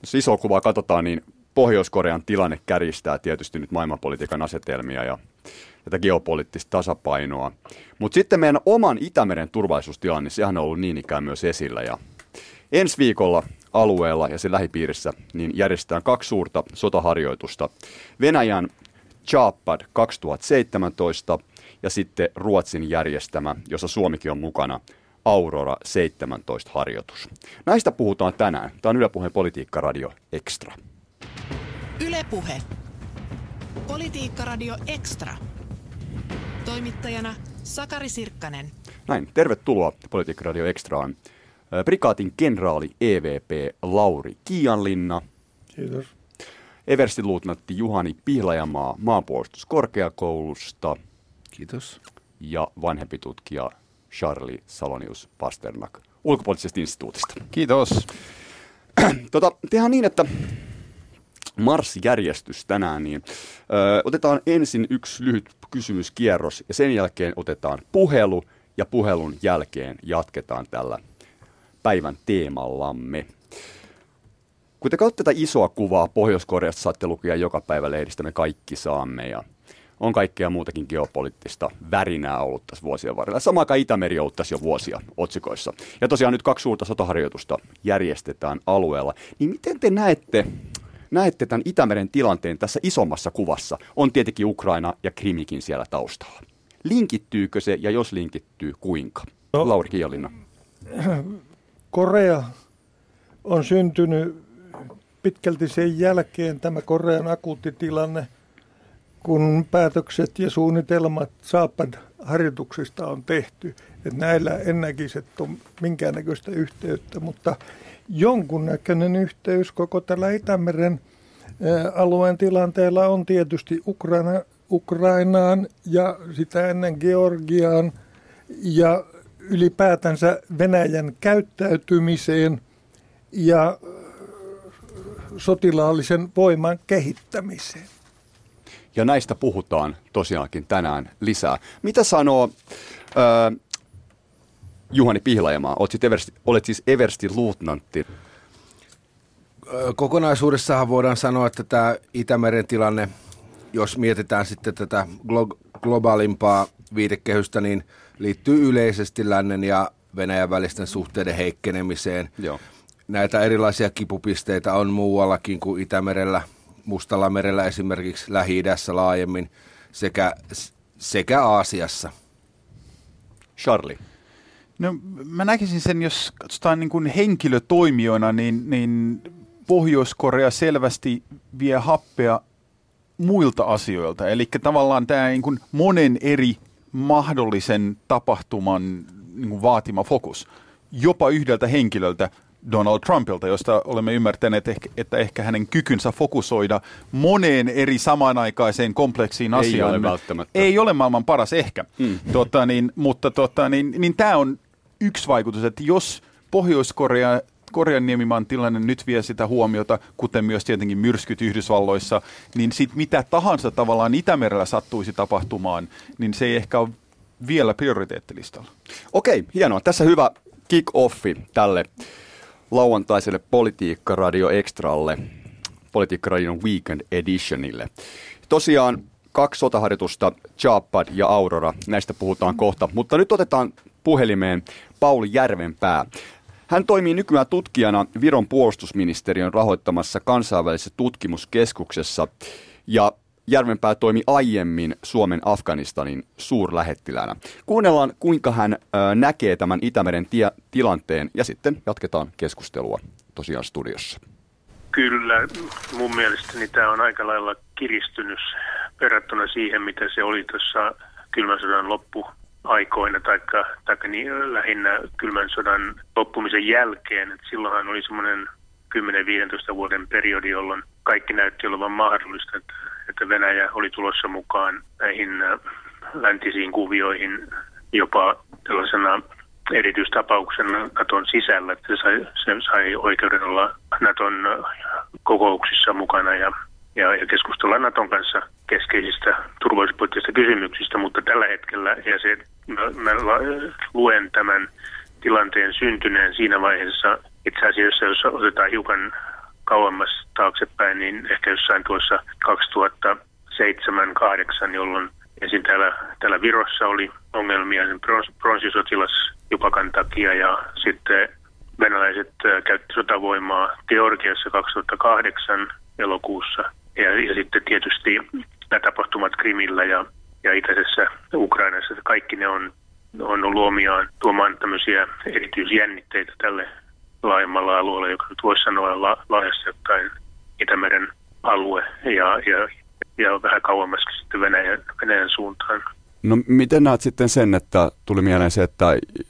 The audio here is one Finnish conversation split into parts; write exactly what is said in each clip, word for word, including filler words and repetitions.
jos isoa kuvaa katsotaan, niin Pohjois-Korean tilanne kärjistää tietysti nyt maailmanpolitiikan asetelmia ja tätä geopoliittista tasapainoa. Mutta sitten meidän oman Itämeren turvallisuustilanne, sehän on ollut niin ikään myös esillä. Ja ensi viikolla alueella ja sen lähipiirissä niin järjestetään kaksi suurta sotaharjoitusta. Venäjän Chapad kaksituhattaseitsemäntoista ja sitten Ruotsin järjestämä, jossa Suomikin on mukana, Aurora seitsemäntoista harjoitus. Näistä puhutaan tänään. Tämä on Yle Puheen Politiikkaradio Extra. Yle Puhe. Politiikkaradio Extra. Toimittajana Sakari Sirkkanen. Näin, tervetuloa Politiikkaradio Extraan. Prikaatin kenraali E V P Lauri Kiianlinna. Kiitos. Everstiluutnantti Juhani Pihlajamaa Maanpuolustuskorkeakoulusta. Kiitos. Ja vanhempi tutkija Charlie Salonius Pasternak Ulkopoliittisesta instituutista. Kiitos. Tota, tehdään niin, että marssijärjestys tänään, niin ö, otetaan ensin yksi lyhyt kysymyskierros ja sen jälkeen otetaan puhelu ja puhelun jälkeen jatketaan tällä päivän teemallamme. Kun te katsotte tätä isoa kuvaa Pohjois-Koreasta, saatte lukea joka päivä lehdistä, me kaikki saamme ja on kaikkea muutakin geopoliittista värinää ollut tässä vuosien varrella. Samaan aikaan Itämeri on ollut tässä jo vuosia otsikoissa. Ja tosiaan nyt kaksi suurta sotaharjoitusta järjestetään alueella. Niin miten te näette, näette tämän Itämeren tilanteen tässä isommassa kuvassa? On tietenkin Ukraina ja Krimikin siellä taustalla. Linkittyykö se ja jos linkittyy, kuinka? No, Lauri Kiianlinna. Korea on syntynyt pitkälti sen jälkeen tämä Korean akuutti tilanne, kun päätökset ja suunnitelmat Chapad-harjoituksista on tehty. Että näillä en näkisi, että on minkäännäköistä yhteyttä, mutta jonkunnäköinen yhteys koko tällä Itämeren alueen tilanteella on tietysti Ukraina, Ukrainaan ja sitä ennen Georgiaan ja ylipäätänsä Venäjän käyttäytymiseen ja sotilaallisen voiman kehittämiseen. Ja näistä puhutaan tosiaankin tänään lisää. Mitä sanoo äh, Juhani Pihlajamaa? Olet, eversti, olet siis everstiluutnantti. Kokonaisuudessahan voidaan sanoa, että tämä Itämeren tilanne, jos mietitään sitten tätä glo- globaalimpaa viitekehystä, niin liittyy yleisesti lännen ja Venäjän välisten suhteiden heikkenemiseen. Joo. Näitä erilaisia kipupisteitä on muuallakin kuin Itämerellä, Mustalla merellä esimerkiksi, Lähi-idässä laajemmin sekä, sekä Aasiassa. Charlie. No, mä näkisin sen, jos katsotaan niin kuin henkilötoimijoina, niin, niin Pohjois-Korea selvästi vie happea muilta asioilta. Eli tavallaan tämä niin kuin monen eri mahdollisen tapahtuman niin kuin vaatima fokus, jopa yhdeltä henkilöltä, Donald Trumpilta, josta olemme ymmärtäneet, että ehkä hänen kykynsä fokusoida moneen eri samanaikaiseen kompleksiin asiaan ei ole välttämättä. Ei ole maailman paras ehkä, mm. tota, niin, mutta tota, niin, niin tämä on yksi vaikutus, että jos Pohjois-Korea Korean niemimaan tilanne nyt vie sitä huomiota, kuten myös tietenkin myrskyt Yhdysvalloissa, niin sit mitä tahansa tavallaan Itämerellä sattuisi tapahtumaan, niin se ei ehkä ole vielä prioriteettilistalla. Okei, hienoa. Tässä hyvä kick-offi tälle lauantaiselle Politiikkaradio Extralle, Politiikkaradion Weekend Editionille. Tosiaan kaksi sotaharjoitusta, Chapad ja Aurora, näistä puhutaan kohta, mutta nyt otetaan puhelimeen Pauli Järvenpää. Hän toimii nykyään tutkijana Viron puolustusministeriön rahoittamassa kansainvälisessä tutkimuskeskuksessa ja Järvenpää toimi aiemmin Suomen Afganistanin suurlähettiläänä. Kuunnellaan, kuinka hän ö, näkee tämän Itämeren tia- tilanteen ja sitten jatketaan keskustelua tosiaan studiossa. Kyllä, mun mielestäni tämä on aika lailla kiristynyt verrattuna siihen, mitä se oli tuossa kylmän sodan loppuaikoina, taikka, taikka niin, lähinnä kylmän sodan loppumisen jälkeen. Et silloinhan oli semmoinen kymmenen viisitoista vuoden periodi, jolloin kaikki näytti olevan mahdollista, että, että Venäjä oli tulossa mukaan näihin läntisiin kuvioihin jopa tällaisena erityistapauksena Naton sisällä, että se sai, se sai oikeuden olla Naton kokouksissa mukana ja, ja, ja keskustella Naton kanssa keskeisistä turvallisuuspoliittisista kysymyksistä, mutta tällä hetkellä, ja se, mä, mä luen tämän tilanteen syntyneen siinä vaiheessa, itse asiassa jos otetaan hiukan kauemmas taaksepäin, niin ehkä jossain tuossa kaksituhattaseitsemän kahdeksan, jolloin ensin täällä, täällä Virossa oli ongelmia sen pronssisotilasjupakan takia ja sitten venäläiset käytti sotavoimaa Georgiassa kaksituhattakahdeksan elokuussa ja, ja sitten tietysti nämä tapahtumat Krimillä ja, ja itäisessä Ukrainassa, kaikki ne on, on ollut omiaan tuomaan tämmöisiä erityisjännitteitä tälle laajemmalla alueella, joka nyt voisi sanoa la, laajasti ottaen Itämeren alue ja, ja, ja vähän kauemmaskin sitten Venäjän, Venäjän suuntaan. No miten näet sitten sen, että tuli mieleen se, että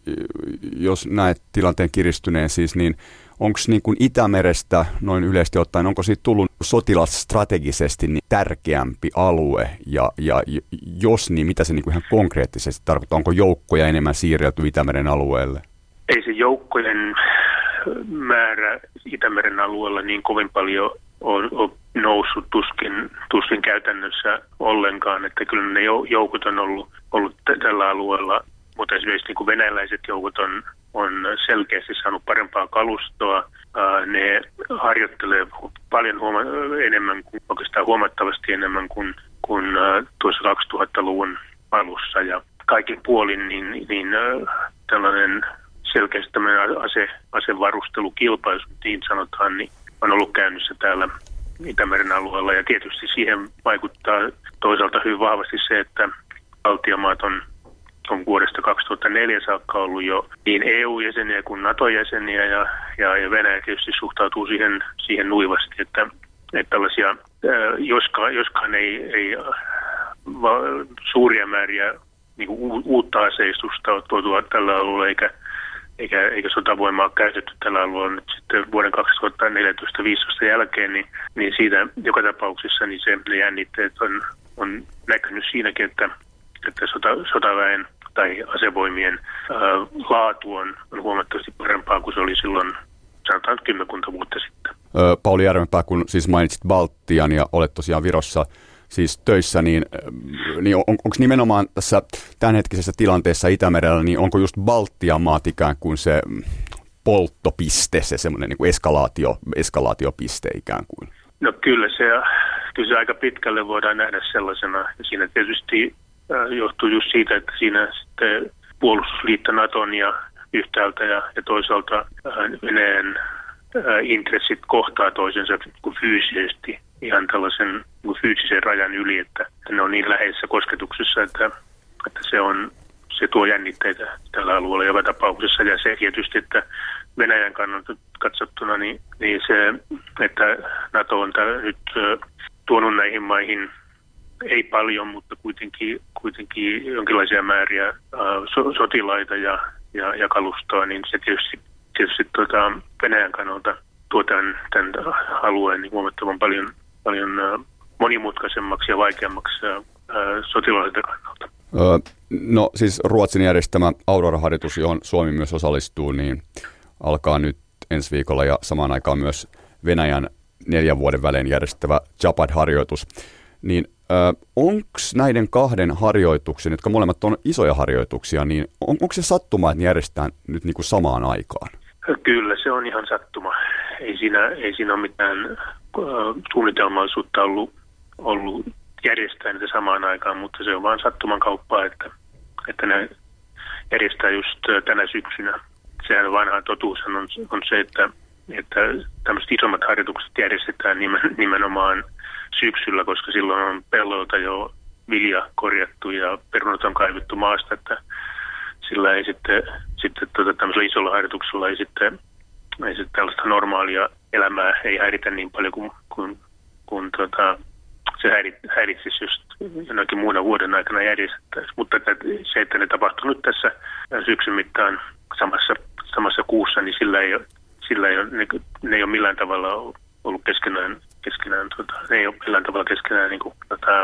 jos näet tilanteen kiristyneen siis, niin onko niin kuin Itämerestä noin yleisesti ottaen, onko siitä tullut sotilasstrategisesti niin tärkeämpi alue ja, ja jos niin, mitä se niin kuin ihan konkreettisesti tarkoittaa? Onko joukkoja enemmän siirrelty Itämeren alueelle? Ei se joukkojen määrä Itämeren alueella niin kovin paljon on, on noussut tuskin, tuskin käytännössä ollenkaan, että kyllä ne joukot on ollut, ollut tällä alueella, mutta esimerkiksi niin kuin venäläiset joukot on, on selkeästi saanut parempaa kalustoa. Ne harjoittelee paljon huoma- enemmän, oikeastaan huomattavasti enemmän kuin, kuin tuossa kaksituhattaluvun alussa ja kaikin puolin niin, niin tällainen selkeästi tämmöinen ase, asevarustelukilpailu, niin sanotaan, niin on ollut käynnissä täällä Itämeren alueella. Ja tietysti siihen vaikuttaa toisaalta hyvin vahvasti se, että valtiomaat on, on vuodesta kaksituhattaneljä saakka ollut jo niin E U-jäseniä kuin NATO-jäseniä. Ja, ja, ja Venäjä tietysti suhtautuu siihen, siihen nuivasti, että, että tällaisia, ää, joskaan, joskaan ei, ei va, suuria määriä niin kuin uutta aseistusta ole tuotua tällä alueella, eikä Eikä, eikä sotavoimaa käytetty tällä alueella nyt sitten vuoden kaksituhattaneljätoista viisitoista jälkeen, niin, niin siitä joka tapauksessa niin se, ne jännitteet on, on näkynyt siinäkin, että, että sota, sotaväen tai asevoimien ää, laatu on, on huomattavasti parempaa kuin se oli silloin, sanotaan kymmenkunta vuotta sitten. Öö, Pauli Järvenpää, kun siis mainitsit Baltian ja olet tosiaan Virossa siis töissä, niin, niin on, onko nimenomaan tässä tämänhetkisessä tilanteessa Itämerellä, niin onko just Baltian maat ikään kuin se polttopiste, se semmoinen niin kuin eskalaatio, eskalaatiopiste ikään kuin? No kyllä se, kyllä se aika pitkälle voidaan nähdä sellaisena. Ja siinä tietysti äh, johtuu just siitä, että siinä sitten puolustusliitto Naton ja yhtäältä ja, ja toisaalta äh, Venäjän äh, intressit kohtaa toisensa kuin fyysisesti. Ihan tällaisen fyysisen rajan yli, että ne on niin läheisessä kosketuksessa, että, että se, on, se tuo jännitteitä tällä alueella joka tapauksessa. Ja se tietysti, että Venäjän kannalta katsottuna, niin, niin se, että NATO on täällä nyt tuonut näihin maihin, ei paljon, mutta kuitenkin, kuitenkin jonkinlaisia määriä ää, so, sotilaita ja, ja, ja kalustoa, niin se tietysti, tietysti tuota, Venäjän kannalta tuo tämän, tämän alueen niin huomattavan paljon paljon monimutkaisemmaksi ja vaikeammaksi sotilaalliselta kannalta. Öö, no siis Ruotsin järjestämä Aurora-harjoitus, johon Suomi myös osallistuu, niin alkaa nyt ensi viikolla ja samaan aikaan myös Venäjän neljän vuoden välein järjestävä Japad-harjoitus. Niin öö, onko näiden kahden harjoituksen, jotka molemmat on isoja harjoituksia, niin on, onko se sattuma, että ne järjestetään nyt niin kuin samaan aikaan? Kyllä, se on ihan sattuma. Ei siinä, ei siinä ole mitään suunnitelmallisuutta ollut, ollut järjestää niitä samaan aikaan, mutta se on vain sattuman kauppaa, että, että ne järjestää just tänä syksynä. Sehän vanha totuus on, on se, että, että tämmöiset isommat harjoitukset järjestetään nimenomaan syksyllä, koska silloin on pellolta jo vilja korjattu ja perunat on kaivettu maasta, että sillä ei sitten, sitten tuota, tämmöisellä isolla harjoituksella ei sitten, ei sitten tällaista normaalia elämää ei häiritä niin paljon kuin, kuin, kuin tuota, se häirit, häiritsisi just jonakin muuna vuoden aikana järjestettäisiin. Mutta että se, että ne tapahtuu nyt tässä syksyn mittaan samassa, samassa kuussa, niin sillä ei ole, sillä ei ole, ne, ne ei ole millään tavalla ollut keskenään, keskenään tuota, ne ei ole millään tavalla keskenään niin kuin, tuota,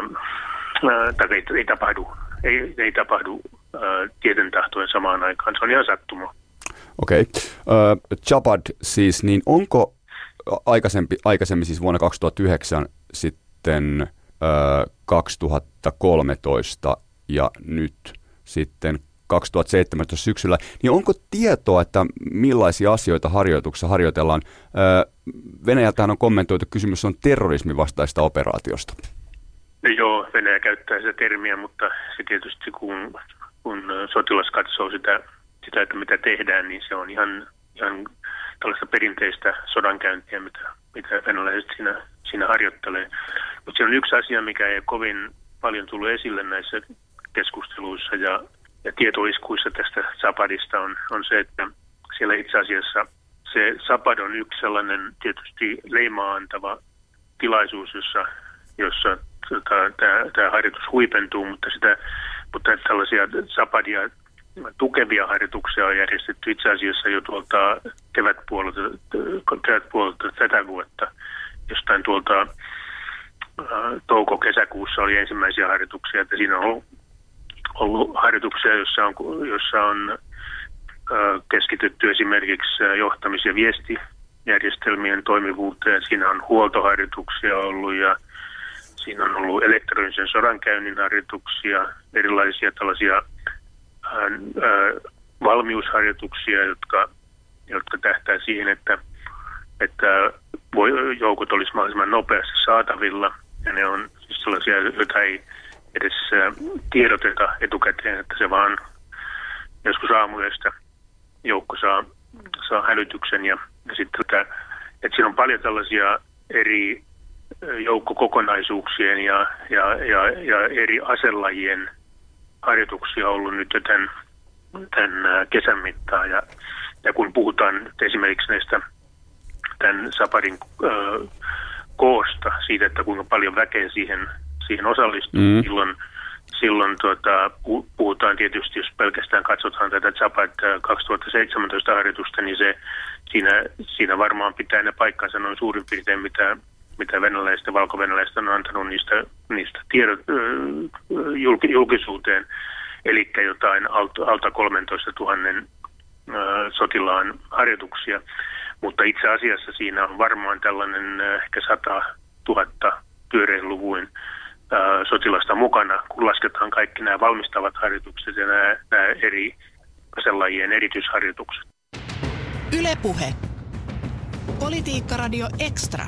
ää, tai ei, ei tapahdu, ei, ei tapahdu ää, tieten tahtojen samaan aikaan. Se on ihan sattuma. Okei. Okay. Japad siis, niin onko aikaisempi, aikaisemmin siis vuonna kaksituhattayhdeksän sitten ö, kaksituhattakolmetoista ja nyt sitten kaksituhattaseitsemäntoista syksyllä, niin onko tietoa, että millaisia asioita harjoituksessa harjoitellaan? Venäjältähän on kommentoitu, että kysymys on terrorismin vastaista operaatiosta. No joo, Venäjä käyttää sitä termiä, mutta se tietysti kun, kun sotilas katsoo sitä, sitä, että mitä tehdään, niin se on ihan, ihan tällaista perinteistä sodankäyntiä, mitä, mitä venäläiset siinä, siinä harjoittelee. Mutta se on yksi asia, mikä ei kovin paljon tullut esille näissä keskusteluissa ja, ja tietoiskuissa tästä Zapadista on, on se, että siellä itse asiassa se Zapad on yksi sellainen tietysti leimaa antava tilaisuus, jossa, jossa tota, tämä harjoitus huipentuu, mutta, sitä, mutta tällaisia Zapadia tukevia harjoituksia on järjestetty itse asiassa jo tuolta kevätpuolelta, kevätpuolelta tätä vuotta. Jostain tuolta touko-kesäkuussa oli ensimmäisiä harjoituksia, että siinä on ollut, ollut harjoituksia, jossa on, jossa on keskitytty esimerkiksi johtamis- ja viestijärjestelmien toimivuuteen. Siinä on huoltoharjoituksia ollut ja siinä on ollut elektronisen sodankäynnin harjoituksia, erilaisia tällaisia ää, ää, valmiusharjoituksia, jotka, jotka tähtää siihen, että, että joukot olisi mahdollisimman nopeasti saatavilla. Ja ne on siis sellaisia, joita ei edes tiedoteta etukäteen, että se vaan joskus aamuyöstä joukko saa, saa hälytyksen. Ja, ja sitten, että, että siinä on paljon tällaisia eri joukkokokonaisuuksien ja, ja, ja, ja eri aselajien harjoituksia ollut nyt jo tämän, tämän kesän mittaan. Ja, ja kun puhutaan esimerkiksi näistä tämän Zapadin äh, koosta, siitä, että kuinka paljon väkeä siihen, siihen osallistuu, mm. silloin, silloin tuota, puhutaan tietysti, jos pelkästään katsotaan tätä Zapad kaksituhattaseitsemäntoista harjoitusta, niin se, siinä, siinä varmaan pitää ne paikkansa noin suurin piirtein, mitä mitä venäläiset ja valko-venäläiset on antanut niistä, niistä tiedot äh, julkisuuteen, eli jotain alta, alta kolmentoista tuhannen äh, sotilaan harjoituksia. Mutta itse asiassa siinä on varmaan tällainen äh, ehkä sata tuhatta pyöreillä-luvuin äh, sotilasta mukana, kun lasketaan kaikki nämä valmistavat harjoitukset ja nämä, nämä eri aselajien erityisharjoitukset. Yle Puhe. Politiikkaradio Extra.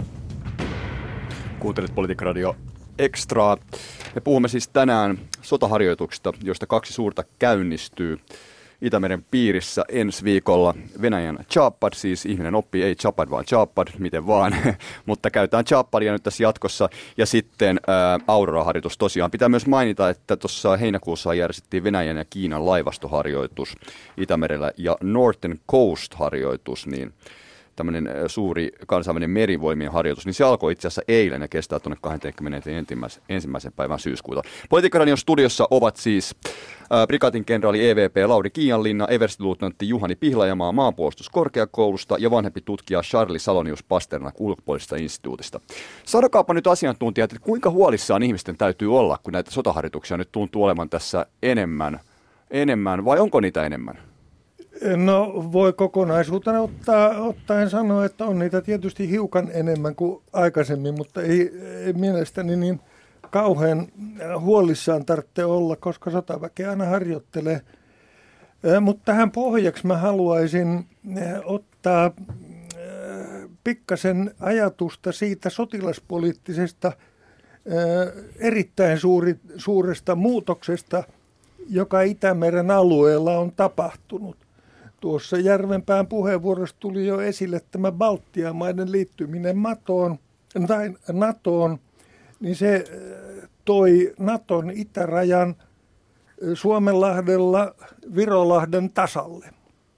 Kuuntelet Politiikkaradio Extraa. Me puhumme siis tänään sotaharjoituksista, joista kaksi suurta käynnistyy Itämeren piirissä ensi viikolla. Venäjän Chapad, siis ihminen oppii, ei Chapad vaan Chapad, miten vaan, mutta käytetään Chapadia nyt tässä jatkossa. Ja sitten ää, Aurora-harjoitus tosiaan. Pitää myös mainita, että tuossa heinäkuussa järjestettiin Venäjän ja Kiinan laivastoharjoitus Itämerellä ja Northern Coast-harjoitus, niin tämmöinen suuri kansainvälinen merivoimien harjoitus, niin se alkoi itse asiassa eilen ja kestää tuonne kahdeskymmenesensimmäinen päivän syyskuuta. Politiikkaradion studiossa ovat siis äh, prikaatin kenraali E V P Lauri Kiianlinna, everstiluutnantti Juhani Pihlajamaa maanpuolustuskorkeakoulusta ja vanhempi tutkija Charlie Salonius Pasternak ulkopuolisesta instituutista. Sanokaapa nyt asiantuntijat, että kuinka huolissaan ihmisten täytyy olla, kun näitä sotaharjoituksia nyt tuntuu olevan tässä enemmän, enemmän vai onko niitä enemmän? No voi kokonaisuutena ottaa, ottaen sanoa, että on niitä tietysti hiukan enemmän kuin aikaisemmin, mutta ei, ei mielestäni niin kauhean huolissaan tarvitse olla, koska sotaväkeä aina harjoittelee. Mutta tähän pohjaksi mä haluaisin ottaa pikkasen ajatusta siitä sotilaspoliittisesta erittäin suuri, suuresta muutoksesta, joka Itämeren alueella on tapahtunut. Tuossa Järvenpään puheenvuorossa tuli jo esille tämä Baltian maiden liittyminen NATOon, tai NATOon, niin se toi NATOn itärajan Suomenlahdella Virolahden tasalle.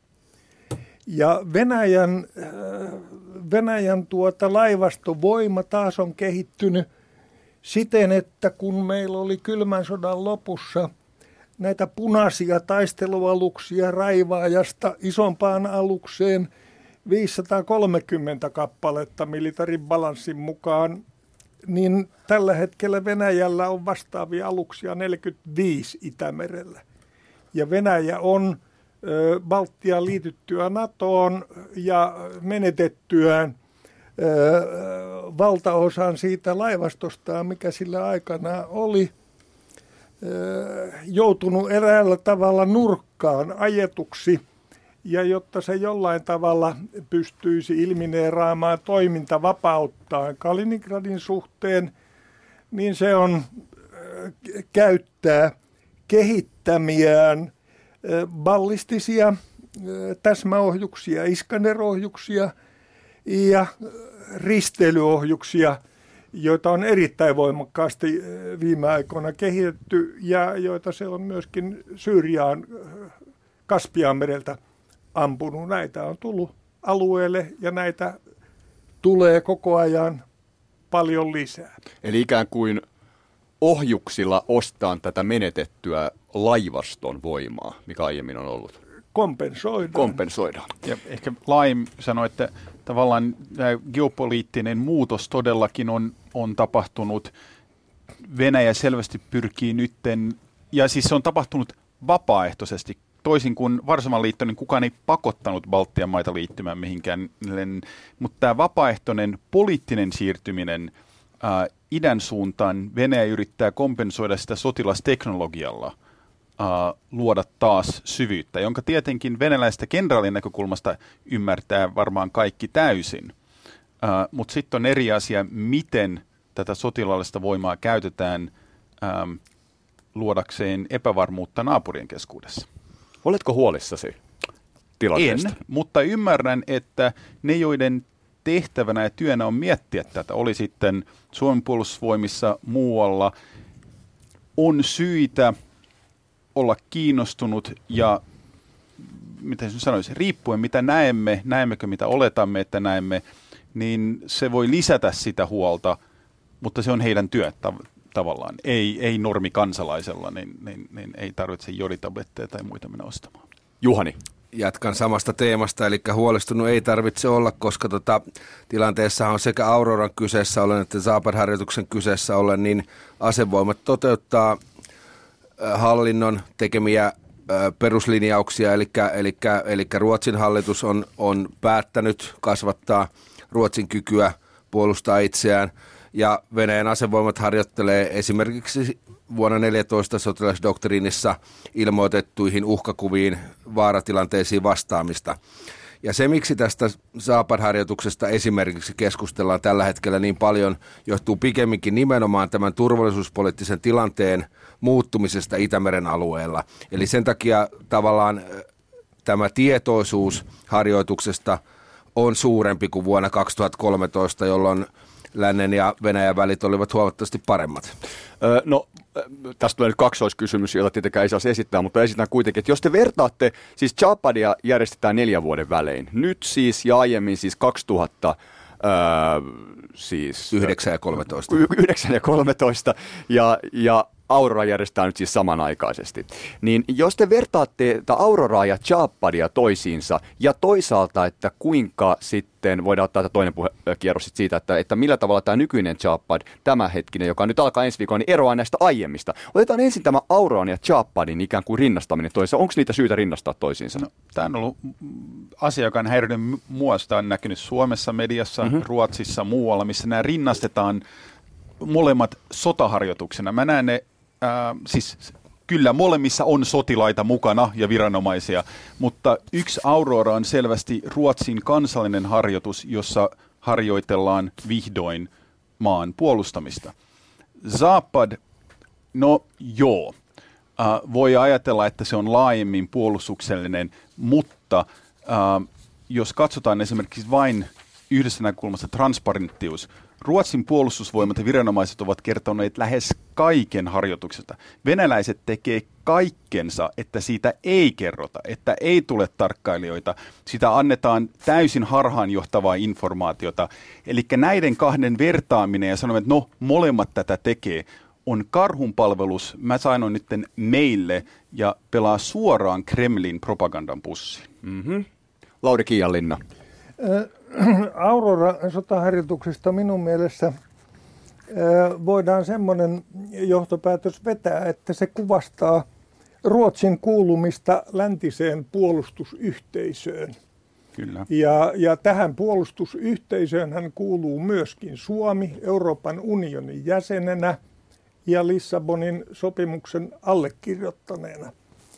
Ja Venäjän, Venäjän tuota laivastovoima taas on kehittynyt siten, että kun meillä oli kylmän sodan lopussa näitä punaisia taistelualuksia Raivaajasta isompaan alukseen viisisataakolmekymmentä kappaletta militarin balanssin mukaan, niin tällä hetkellä Venäjällä on vastaavia aluksia neljäkymmentäviisi Itämerellä. Ja Venäjä on ö, Baltian liityttyä NATOon ja menetettyään ö, valtaosan siitä laivastostaan, mikä sillä aikana oli, joutunut eräällä tavalla nurkkaan ajetuksi, ja jotta se jollain tavalla pystyisi ilmineeraamaan toimintavapauttaan Kaliningradin suhteen, niin se on käyttää kehittämiään ballistisia täsmäohjuksia, Iskander-ohjuksia ja risteilyohjuksia, joita on erittäin voimakkaasti viime aikoina kehitetty ja joita se on myöskin Syyriaan Kaspianmereltä ampunut. Näitä on tullut alueelle ja näitä tulee koko ajan paljon lisää. Eli ikään kuin ohjuksilla ostaan tätä menetettyä laivaston voimaa, mikä aiemmin on ollut. Kompensoidaan. Kompensoidaan. Ja ehkä Laim sanoi, että tavallaan tämä geopoliittinen muutos todellakin on, on tapahtunut. Venäjä selvästi pyrkii nytten, ja siis se on tapahtunut vapaaehtoisesti. Toisin kuin Varsovan liitto, niin kukaan ei pakottanut Baltian maita liittymään mihinkään. Mutta tämä vapaaehtoinen poliittinen siirtyminen ää, idän suuntaan, Venäjä yrittää kompensoida sitä sotilasteknologialla, Uh, luoda taas syvyyttä, jonka tietenkin venäläistä kenraalin näkökulmasta ymmärtää varmaan kaikki täysin. Uh, Mutta sitten on eri asia, miten tätä sotilaallista voimaa käytetään um, luodakseen epävarmuutta naapurien keskuudessa. Oletko huolissasi tilanteesta? En, mutta ymmärrän, että ne, joiden tehtävänä ja työnä on miettiä tätä, oli sitten Suomen puolustusvoimissa muualla, on syitä olla kiinnostunut ja, miten sanoisi, riippuen mitä näemme, näemmekö mitä oletamme, että näemme, niin se voi lisätä sitä huolta, mutta se on heidän työ tav- tavallaan. Ei, ei normi kansalaisella, niin, niin, niin ei tarvitse joditabletteja tai muita mennä ostamaan. Juhani. Jatkan samasta teemasta, eli huolestunut ei tarvitse olla, koska tota, tilanteessa on sekä Auroran kyseessä ollen että Zapad-harjoituksen kyseessä ollen, niin asevoimat toteuttaa hallinnon tekemiä peruslinjauksia, eli, eli, eli Ruotsin hallitus on, on päättänyt kasvattaa Ruotsin kykyä puolustaa itseään, ja Venäjän asevoimat harjoittelee esimerkiksi vuonna neljätoista sotilasdoktriinissa ilmoitettuihin uhkakuviin, vaaratilanteisiin vastaamista. Ja se, miksi tästä Zapad-harjoituksesta esimerkiksi keskustellaan tällä hetkellä niin paljon, johtuu pikemminkin nimenomaan tämän turvallisuuspoliittisen tilanteen muuttumisesta Itämeren alueella. Eli sen takia tavallaan tämä tietoisuus harjoituksesta on suurempi kuin vuonna kaksituhattakolmetoista, jolloin lännen ja Venäjän välit olivat huomattavasti paremmat. Öö, no, tästä tulee nyt kaksoiskysymys, jota tietenkään ei saisi esittää, mutta esitän kuitenkin, että jos te vertaatte, siis Zapadia järjestetään neljän vuoden välein. Nyt siis ja aiemmin siis kaksituhatta, öö, siis... yhdeksän ja kolmetoista. yhdeksän ja kolmetoista ja, ja Aurora järjestetään nyt siis samanaikaisesti. Niin jos te vertaatte Auroraa ja Zapadia toisiinsa ja toisaalta, että kuinka sitten, voidaan ottaa tämä toinen puhe, kierros siitä, että, että millä tavalla tämä nykyinen Zapad, tämä hetkinen, joka nyt alkaa ensi viikolla, niin eroaa näistä aiemmista. Otetaan ensin tämä Auroran ja Zapadin ikään kuin rinnastaminen toisiinsa. Onko niitä syytä rinnastaa toisiinsa? No, tämä on ollut asia, joka on häirinyt mua. Sitä on näkynyt Suomessa, mediassa, mm-hmm. Ruotsissa, muualla, missä nämä rinnastetaan molemmat sotaharjoituksena. Mä näen ne, äh, siis kyllä molemmissa on sotilaita mukana ja viranomaisia, mutta yksi Aurora on selvästi Ruotsin kansallinen harjoitus, jossa harjoitellaan vihdoin maan puolustamista. Zapad, no joo, äh, voi ajatella, että se on laajemmin puolustuksellinen, mutta äh, jos katsotaan esimerkiksi vain yhdessä näkökulmasta transparenttius, Ruotsin puolustusvoimat ja viranomaiset ovat kertoneet lähes kaiken harjoituksesta. Venäläiset tekee kaikkensa, että siitä ei kerrota, että ei tule tarkkailijoita. Sitä annetaan täysin harhaanjohtavaa informaatiota. Eli näiden kahden vertaaminen ja sanomme, että no molemmat tätä tekee, on karhunpalvelus. Mä sanon nyt meille ja pelaa suoraan Kremlin propagandan pussiin. Mm-hmm. Lauri Kiianlinna. Aurora-sotaharjoituksesta minun mielestä voidaan semmoinen johtopäätös vetää, että se kuvastaa Ruotsin kuulumista läntiseen puolustusyhteisöön. Kyllä. Ja, ja tähän puolustusyhteisöön hän kuuluu myöskin Suomi Euroopan unionin jäsenenä ja Lissabonin sopimuksen allekirjoittaneena.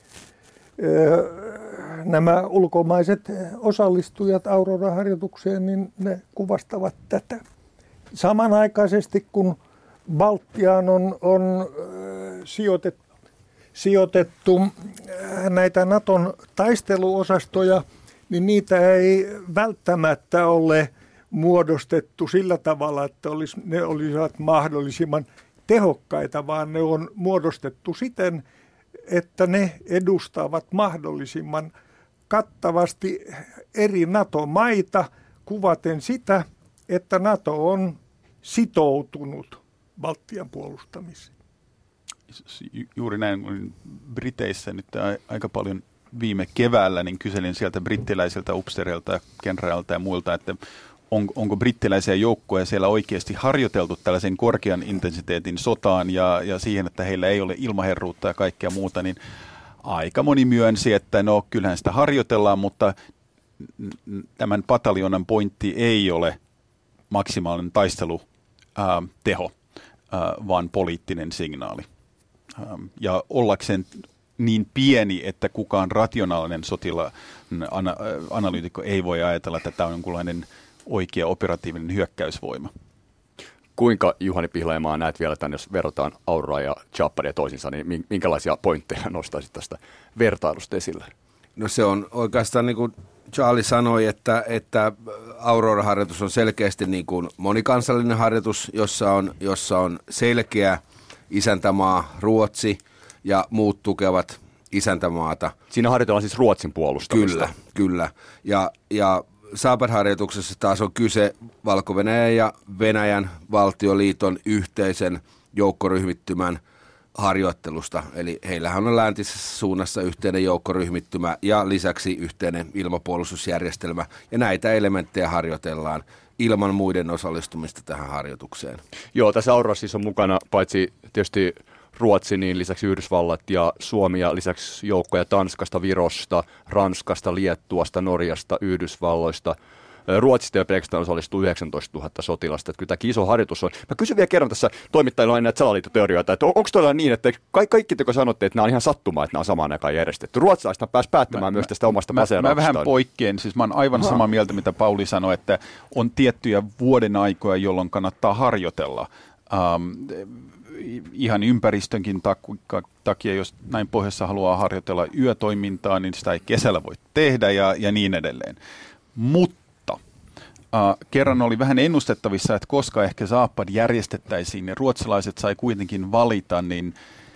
Nämä ulkomaiset osallistujat Aurora-harjoitukseen, niin ne kuvastavat tätä. Samanaikaisesti kun Baltiaan on, on sijoitettu, sijoitettu näitä Naton taisteluosastoja, niin niitä ei välttämättä ole muodostettu sillä tavalla, että olisi, ne olisivat mahdollisimman tehokkaita, vaan ne on muodostettu siten, että ne edustavat mahdollisimman kattavasti eri NATO-maita, kuvaten sitä, että NATO on sitoutunut Baltian puolustamiseen. Juuri näin, kun Briteissä nyt aika paljon viime keväällä, niin kyselin sieltä brittiläisiltä upseereilta ja kenrailta ja muilta, että on, onko brittiläisiä joukkoja siellä oikeasti harjoiteltu tällaisen korkean intensiteetin sotaan ja, ja siihen, että heillä ei ole ilmaherruutta ja kaikkea muuta, niin aika moni myönsi, että no kyllähän sitä harjoitellaan, mutta tämän pataljonan pointti ei ole maksimaalinen taisteluteho, vaan poliittinen signaali. Ää, ja ollakseen niin pieni, että kukaan rationaalinen sotila ana, analyytikko ei voi ajatella, että tämä on jonkunlainen oikea operatiivinen hyökkäysvoima. Kuinka, Juhani Pihlajamaa, näet vielä tämän, jos verrataan Auroraa ja Chapadia toisinsa, niin minkälaisia pointteja nostaisit tästä vertailusta esille? No se on oikeastaan niin kuin Charlie sanoi, että, että Aurora-harjoitus on selkeästi niin kuin monikansallinen harjoitus, jossa on, jossa on selkeä isäntämaa Ruotsi ja muut tukevat isäntämaata. Siinä harjoitellaan siis Ruotsin puolustamista. Kyllä, kyllä. Ja, ja Saapad-harjoituksessa taas on kyse Valko-Venäjän ja Venäjän valtioliiton yhteisen joukkoryhmittymän harjoittelusta. Eli heillähän on läntisessä suunnassa yhteinen joukkoryhmittymä ja lisäksi yhteinen ilmapuolustusjärjestelmä. Ja näitä elementtejä harjoitellaan ilman muiden osallistumista tähän harjoitukseen. Joo, tässä Aurorassa siis on mukana paitsi tietysti Ruotsi, niin lisäksi Yhdysvallat ja Suomi ja lisäksi joukkoja Tanskasta, Virosta, Ranskasta, Liettuasta, Norjasta, Yhdysvalloista. Ruotsista jo pelkästään osallistuu yhdeksäntoistatuhatta sotilasta. Että kyllä tämä iso harjoitus on. Mä kysyn vielä kerran tässä toimittajilla aina näitä salaliittoteorioita, että onko todella niin, että kaikki, kaikki te kun sanotte, että nämä on ihan sattumaa, että nämä on samaan aikaan järjestetty. Ruotsalaiset pääsi päättämään mä, myös tästä omasta baseerauksestaan. Mä vähän poikkean, siis mä oon aivan samaa mieltä, mitä Pauli sanoi, että on tiettyjä vuoden aikoja, jolloin kannattaa harjoitella. Um, ihan ympäristönkin takia, jos näin pohjassa haluaa harjoitella yötoimintaa, niin sitä ei kesällä voi tehdä ja, ja niin edelleen. Mutta Uh, kerran oli vähän ennustettavissa, että koska ehkä Saapad järjestettäisiin ja ruotsalaiset sai kuitenkin valita, niin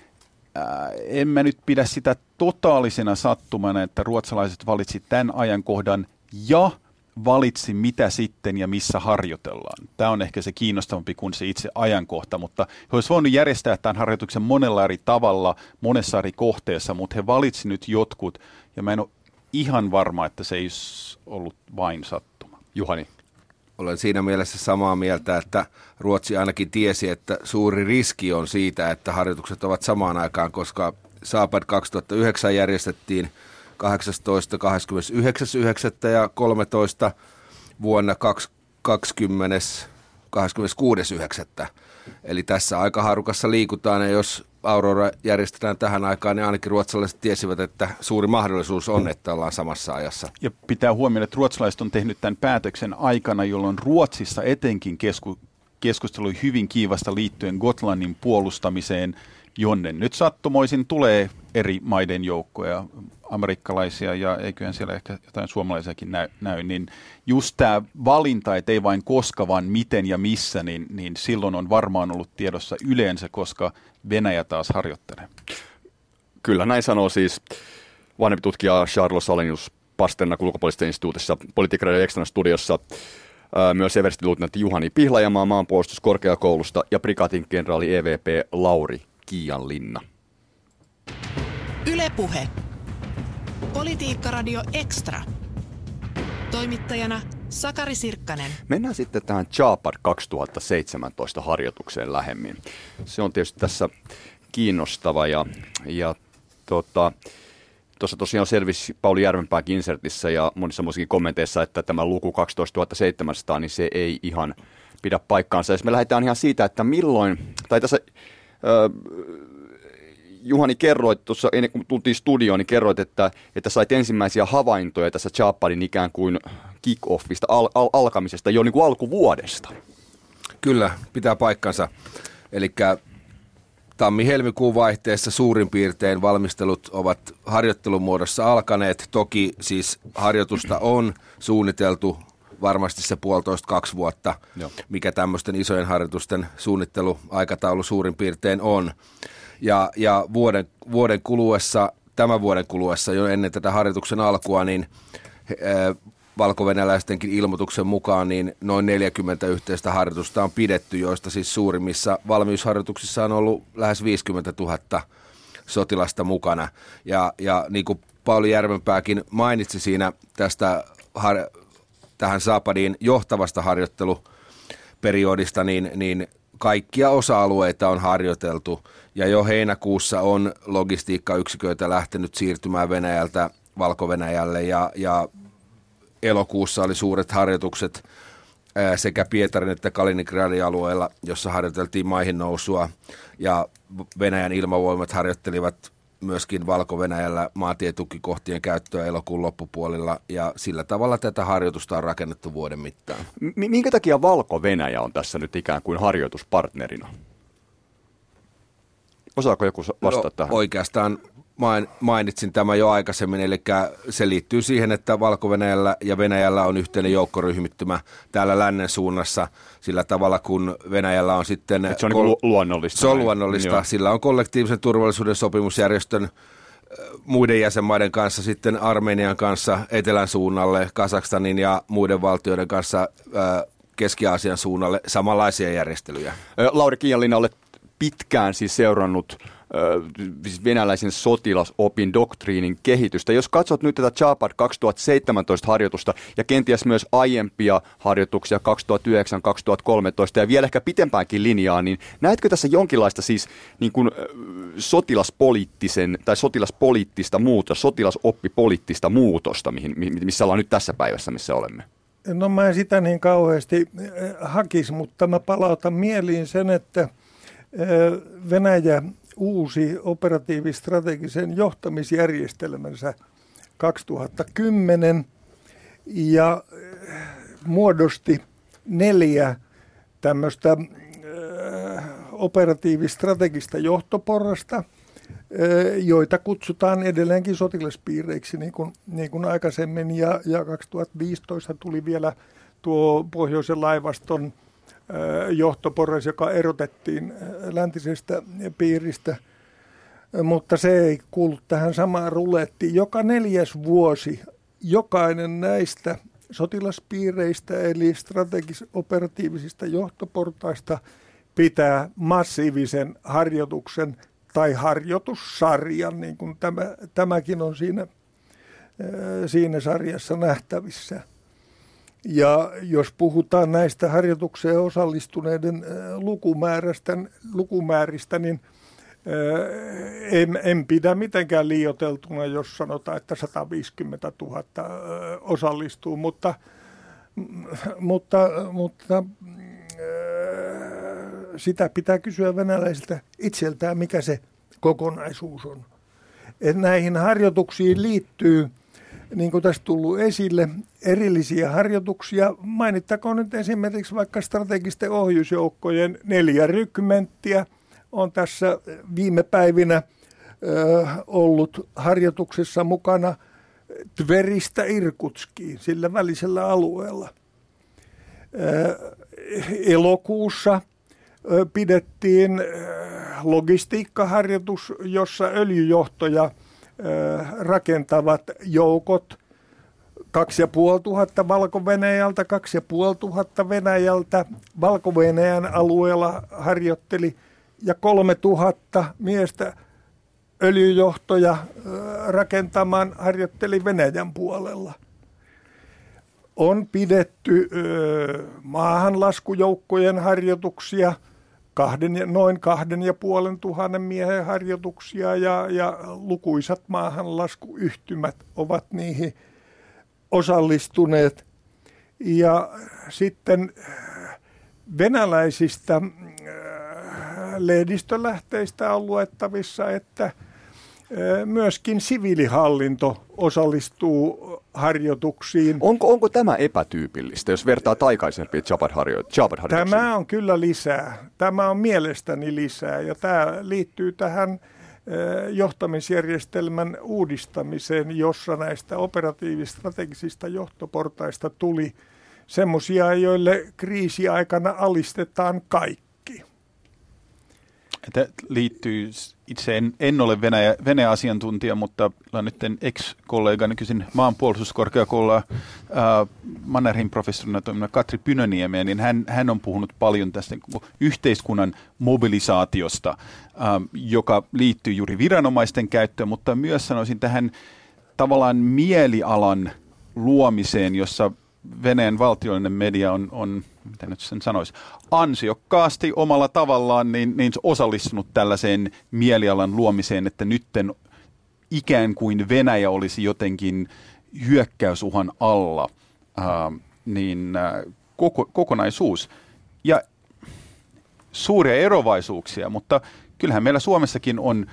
uh, en mä nyt pidä sitä totaalisena sattumana, että ruotsalaiset valitsi tämän ajankohdan ja valitsi mitä sitten ja missä harjoitellaan. Tämä on ehkä se kiinnostavampi kuin se itse ajankohta, mutta he olisivat voineet järjestää tämän harjoituksen monella eri tavalla, monessa eri kohteessa, mutta he valitsi nyt jotkut ja mä en ole ihan varma, että se ei ollut vain sattuma. Juhani. Olen siinä mielessä samaa mieltä, että Ruotsi ainakin tiesi, että suuri riski on siitä, että harjoitukset ovat samaan aikaan, koska Saapad kaksituhattayhdeksän järjestettiin kahdeksastoista kahdeskymmenesyhdeksäs yhdeksättä ja kolmetoista vuonna kaksituhattakaksikymmentä kahdeskymmeneskuudes yhdeksättä Eli tässä aikahaarukassa liikutaan ja jos Aurora järjestetään tähän aikaan, niin ainakin ruotsalaiset tiesivät, että suuri mahdollisuus on, että ollaan samassa ajassa. Ja pitää huomioida, että ruotsalaiset on tehnyt tämän päätöksen aikana, jolloin Ruotsissa etenkin kesku, keskustelu oli hyvin kiivasta liittyen Gotlannin puolustamiseen, jonne nyt sattumoisin tulee eri maiden joukkoja, amerikkalaisia ja eiköhän siellä ehkä jotain suomalaisiakin näy, näy niin just tämä valinta, että ei vain koska, vaan miten ja missä, niin, niin silloin on varmaan ollut tiedossa yleensä, koska Venäjä taas harjoittelee. Kyllä, näin sanoo siis vanhempi tutkija Charles Salenius Pasternak ulkopoliittisessa instituutissa, Politiikka-radio Extran studiossa, myös everstiluutnantti Juhani Pihlajamaa maanpuolustuskorkeakoulusta ja prikaatin kenraali E V P Lauri Kiianlinna. Yle Puhe. Politiikka-radio Extra. Toimittajana Sakari Sirkkanen. Mennään sitten tähän Chaapad kaksituhattaseitsemäntoista harjoitukseen lähemmin. Se on tietysti tässä kiinnostava ja, ja tota, tuossa tosiaan selvisi Pauli Järvenpääkin insertissä ja monissa muissakin kommenteissa, että tämä luku kaksitoistatuhatta seitsemänsataa, niin se ei ihan pidä paikkaansa. Jos me lähdetään ihan siitä, että milloin, tai tässä Juhani, kerroit tuossa, ennen kuin tultiin studioon, niin kerroit, että, että sait ensimmäisiä havaintoja tässä Chapadin ikään kuin kick-offista, al- al- alkamisesta jo niin kuin alkuvuodesta. Kyllä, pitää paikkansa. Eli tammi-helmikuun vaihteessa suurin piirtein valmistelut ovat harjoittelun muodossa alkaneet. Toki siis harjoitusta on suunniteltu varmasti se puolitoista kaksi vuotta, Joo. mikä tämmöisten isojen harjoitusten suunnitteluaikataulu suurin piirtein on. Ja, ja vuoden, vuoden kuluessa, tämän vuoden kuluessa jo ennen tätä harjoituksen alkua, niin ää, valkovenäläistenkin ilmoituksen mukaan niin noin neljäkymmentä yhteistä harjoitusta on pidetty, joista siis suurimmissa valmiusharjoituksissa on ollut lähes viisikymmentätuhatta sotilasta mukana. Ja, ja niin kuin Pauli Järvenpääkin mainitsi siinä tästä har, tähän Zapadiin johtavasta harjoitteluperiodista, niin, niin kaikkia osa-alueita on harjoiteltu ja jo heinäkuussa on logistiikkayksiköitä lähtenyt siirtymään Venäjältä Valko-Venäjälle ja, ja elokuussa oli suuret harjoitukset ää, sekä Pietarin että Kaliningradin alueella, jossa harjoiteltiin maihin nousua ja Venäjän ilmavoimat harjoittelivat myöskin Valko-Venäjällä maantietukikohtien käyttöä elokuun loppupuolilla ja sillä tavalla tätä harjoitusta on rakennettu vuoden mittaan. M- minkä takia Valko-Venäjä on tässä nyt ikään kuin harjoituspartnerina? Osaako joku vastata no, tähän? Oikeastaan mainitsin tämä jo aikaisemmin, eli se liittyy siihen, että Valko-Venäjällä ja Venäjällä on yhteinen joukkoryhmittymä täällä lännen suunnassa sillä tavalla, kun Venäjällä on sitten... Et se on kol- niin luonnollista. Se on luonnollista. Joo. Sillä on kollektiivisen turvallisuuden sopimusjärjestön muiden jäsenmaiden kanssa, sitten Armenian kanssa etelän suunnalle, Kazakstanin ja muiden valtioiden kanssa Keski-Aasian suunnalle samanlaisia järjestelyjä. Lauri Kiijalinen, olet pitkään siis seurannut siis venäläisen sotilasopin doktriinin kehitystä. Jos katsot nyt tätä Chapad kaksituhattaseitsemäntoista harjoitusta ja kenties myös aiempia harjoituksia kaksituhattayhdeksän kaksituhattakolmetoista ja vielä ehkä pitempäänkin linjaa, niin näetkö tässä jonkinlaista siis niin kuin sotilaspoliittisen tai sotilaspoliittista muutosta, sotilasoppipoliittista muutosta, mihin, missä ollaan nyt tässä päivässä, missä olemme? No mä en sitä niin kauheasti hakisi, mutta mä palautan mieliin sen, että Venäjä uusi operatiivistrategisen johtamisjärjestelmänsä kaksituhattakymmenen ja muodosti neljä tämmöistä äh, operatiivistrategista johtoporrasta, äh, joita kutsutaan edelleenkin sotilaspiireiksi niin kuin, niin kuin aikaisemmin ja, ja kaksituhattaviisitoista tuli vielä tuo Pohjoisen laivaston johtoporras, joka erotettiin läntisestä piiristä, mutta se ei kuulu tähän samaan rulettiin. Joka neljäs vuosi jokainen näistä sotilaspiireistä eli strategis-operatiivisista johtoportaista pitää massiivisen harjoituksen tai harjoitussarjan, niin kuin tämä, tämäkin on siinä, siinä sarjassa nähtävissä. Ja jos puhutaan näistä harjoitukseen osallistuneiden lukumäärästä, lukumääristä, niin en, en pidä mitenkään liioiteltuna, jos sanotaan, että sata viisikymmentätuhatta osallistuu, mutta, mutta, mutta sitä pitää kysyä venäläisiltä itseltään, mikä se kokonaisuus on. Et näihin harjoituksiin liittyy, niin kuin tässä tullut esille, erillisiä harjoituksia. Mainittakoon nyt esimerkiksi vaikka strategisten ohjusjoukkojen neljä rykmenttiä on tässä viime päivinä ö, ollut harjoituksessa mukana Tveristä Irkutskiin, sillä välisellä alueella. Ö, elokuussa ö, pidettiin ö, logistiikkaharjoitus, jossa öljyjohtoja rakentavat joukot, kaksi ja puoli tuhatta Valko-Venäjältä, kaksi ja puoli tuhatta Venäjältä, Valko-Venäjän alueella harjoitteli ja kolme tuhatta miestä öljyjohtoja rakentamaan harjoitteli Venäjän puolella. On pidetty maahanlaskujoukkojen harjoituksia, Kahden, noin kahden ja puolen tuhannen miehen harjoituksia ja, ja lukuisat maahanlaskuyhtymät ovat niihin osallistuneet. Ja sitten venäläisistä lehdistölähteistä on luettavissa, että myöskin siviilihallinto osallistuu harjoituksiin. Onko, onko tämä epätyypillistä, jos vertaa aikaisempiin Jabhat-harjoituksiin? Tämä on kyllä lisää. Tämä on mielestäni lisää ja tämä liittyy tähän johtamisjärjestelmän uudistamiseen, jossa näistä operatiivis-strategisista johtoportaista tuli semmoisia, joille kriisiaikana alistetaan kaikki. Tämä liittyy, itse en, en ole Venäjä, Venäjä-asiantuntija, mutta olen nyt ex-kollegani kysyn maanpuolustuskorkeakoululla äh, Mannerheim professorina toimina Katri Pynöniemeä, niin hän, hän on puhunut paljon tästä yhteiskunnan mobilisaatiosta, äh, joka liittyy juuri viranomaisten käyttöön, mutta myös sanoisin tähän tavallaan mielialan luomiseen, jossa Venäjän valtiollinen media on, on mitä nyt sen sanoisi, ansiokkaasti omalla tavallaan niin, niin osallistunut tällaiseen mielialan luomiseen, että nytten ikään kuin Venäjä olisi jotenkin hyökkäysuhan alla, ää, niin ää, koko, kokonaisuus. Ja suuria erovaisuuksia, mutta kyllähän meillä Suomessakin on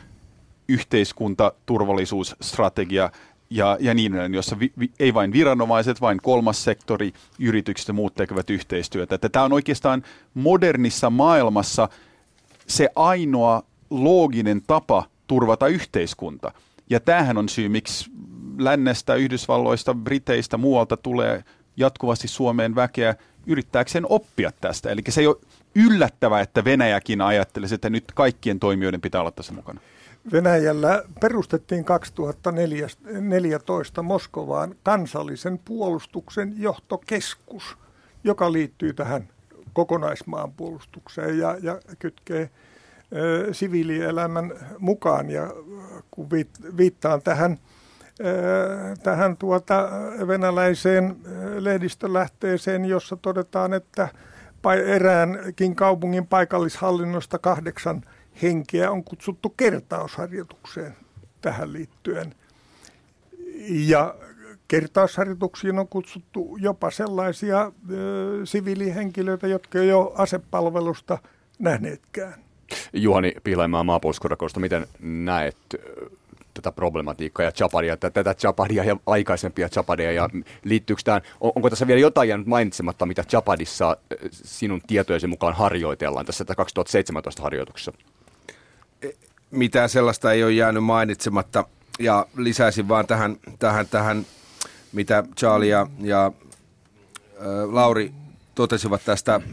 yhteiskuntaturvallisuusstrategia, Ja, ja niin edelleen, jossa vi, vi, ei vain viranomaiset, vaan kolmas sektori, yritykset ja muut tekevät yhteistyötä. Että tämä on oikeastaan modernissa maailmassa se ainoa looginen tapa turvata yhteiskunta. Ja tämähän on syy, miksi lännestä, Yhdysvalloista, Briteistä, muualta tulee jatkuvasti Suomeen väkeä yrittääkseen oppia tästä. Eli se ei ole yllättävää, että Venäjäkin ajattelisi, että nyt kaikkien toimijoiden pitää olla tässä mukana. Venäjällä perustettiin kaksituhattaneljätoista Moskovaan kansallisen puolustuksen johtokeskus, joka liittyy tähän kokonaismaanpuolustukseen ja, ja kytkee ö, siviilielämän mukaan. Ja kun viittaan tähän, ö, tähän tuota venäläiseen lehdistölähteeseen, jossa todetaan, että eräänkin kaupungin paikallishallinnosta kahdeksan henkeä on kutsuttu kertausharjoitukseen tähän liittyen. Ja kertausharjoituksiin on kutsuttu jopa sellaisia ö, siviilihenkilöitä, jotka ei ole asepalvelusta nähneetkään. Juhani Pihlaimaa maanpuolustuskorkeakoulusta, miten näet tätä problematiikkaa ja Jabhadia, tätä Jabhadia ja aikaisempia Jabhadia, ja liittyykö tähän, on, onko tässä vielä jotain jäänyt mainitsematta, mitä Jabhadissa sinun tietojesi mukaan harjoitellaan tässä kaksituhattaseitsemäntoista harjoituksessa? Mitään sellaista ei ole jäänyt mainitsematta, ja lisäisin vaan tähän, tähän, tähän mitä Charlie ja, ja ä, Lauri totesivat tästä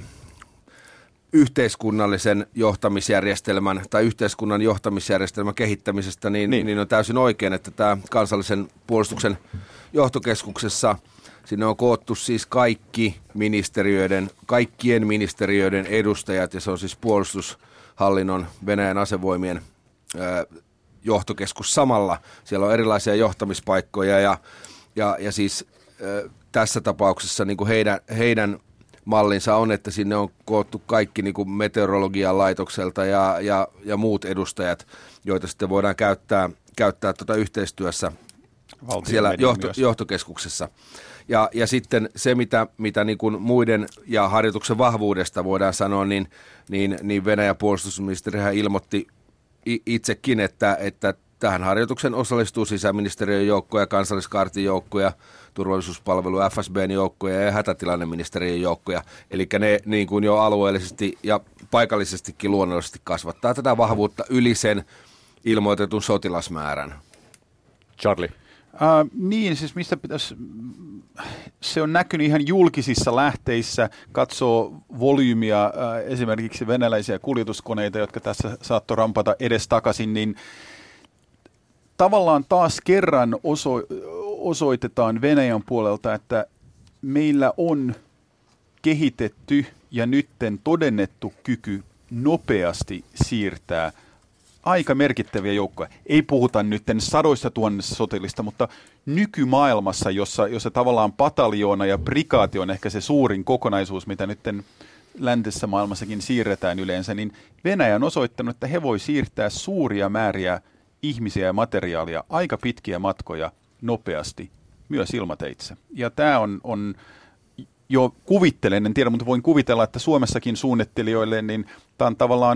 yhteiskunnallisen johtamisjärjestelmän tai yhteiskunnan johtamisjärjestelmän kehittämisestä, niin, niin. niin on täysin oikein, että tämä kansallisen puolustuksen johtokeskuksessa sinne on koottu siis kaikki ministeriöiden, kaikkien ministeriöiden edustajat, ja se on siis puolustushallinnon, Venäjän asevoimien ö, johtokeskus samalla. Siellä on erilaisia johtamispaikkoja, ja, ja, ja siis ö, tässä tapauksessa niin kuin heidän, heidän mallinsa on, että sinne on koottu kaikki niin kuin meteorologian laitokselta ja, ja, ja muut edustajat, joita sitten voidaan käyttää, käyttää tuota yhteistyössä Valtion siellä johto, johtokeskuksessa. Ja, ja sitten se, mitä, mitä niin kuin muiden ja harjoituksen vahvuudesta voidaan sanoa, niin, niin, niin Venäjän puolustusministerihän ilmoitti itsekin, että, että tähän harjoituksen osallistuu sisäministeriön joukkoja, kansalliskaartin joukkoja, turvallisuuspalvelu F S B:n joukkoja ja hätätilanneministeriön joukkoja. Eli ne niin kuin jo alueellisesti ja paikallisestikin luonnollisesti kasvattaa tätä vahvuutta yli sen ilmoitetun sotilasmäärän. Charlie. Uh, niin, siis mistä pitäisi, se on näkynyt ihan julkisissa lähteissä, katsoo volyymia, uh, esimerkiksi venäläisiä kuljetuskoneita, jotka tässä saattoi rampata edestakaisin, niin tavallaan taas kerran oso, osoitetaan Venäjän puolelta, että meillä on kehitetty ja nytten todennettu kyky nopeasti siirtää aika merkittäviä joukkoja. Ei puhuta nytten sadoista tuhansista sotilista, mutta nykymaailmassa, jossa, jossa tavallaan pataljoona ja prikaati on ehkä se suurin kokonaisuus, mitä nytten läntisessä maailmassakin siirretään yleensä, niin Venäjä on osoittanut, että he voi siirtää suuria määriä ihmisiä ja materiaalia, aika pitkiä matkoja nopeasti, myös ilmateitse. Ja tämä on, on jo kuvittelen, en tiedä, mutta voin kuvitella, että Suomessakin suunnittelijoille, niin tämä on tavallaan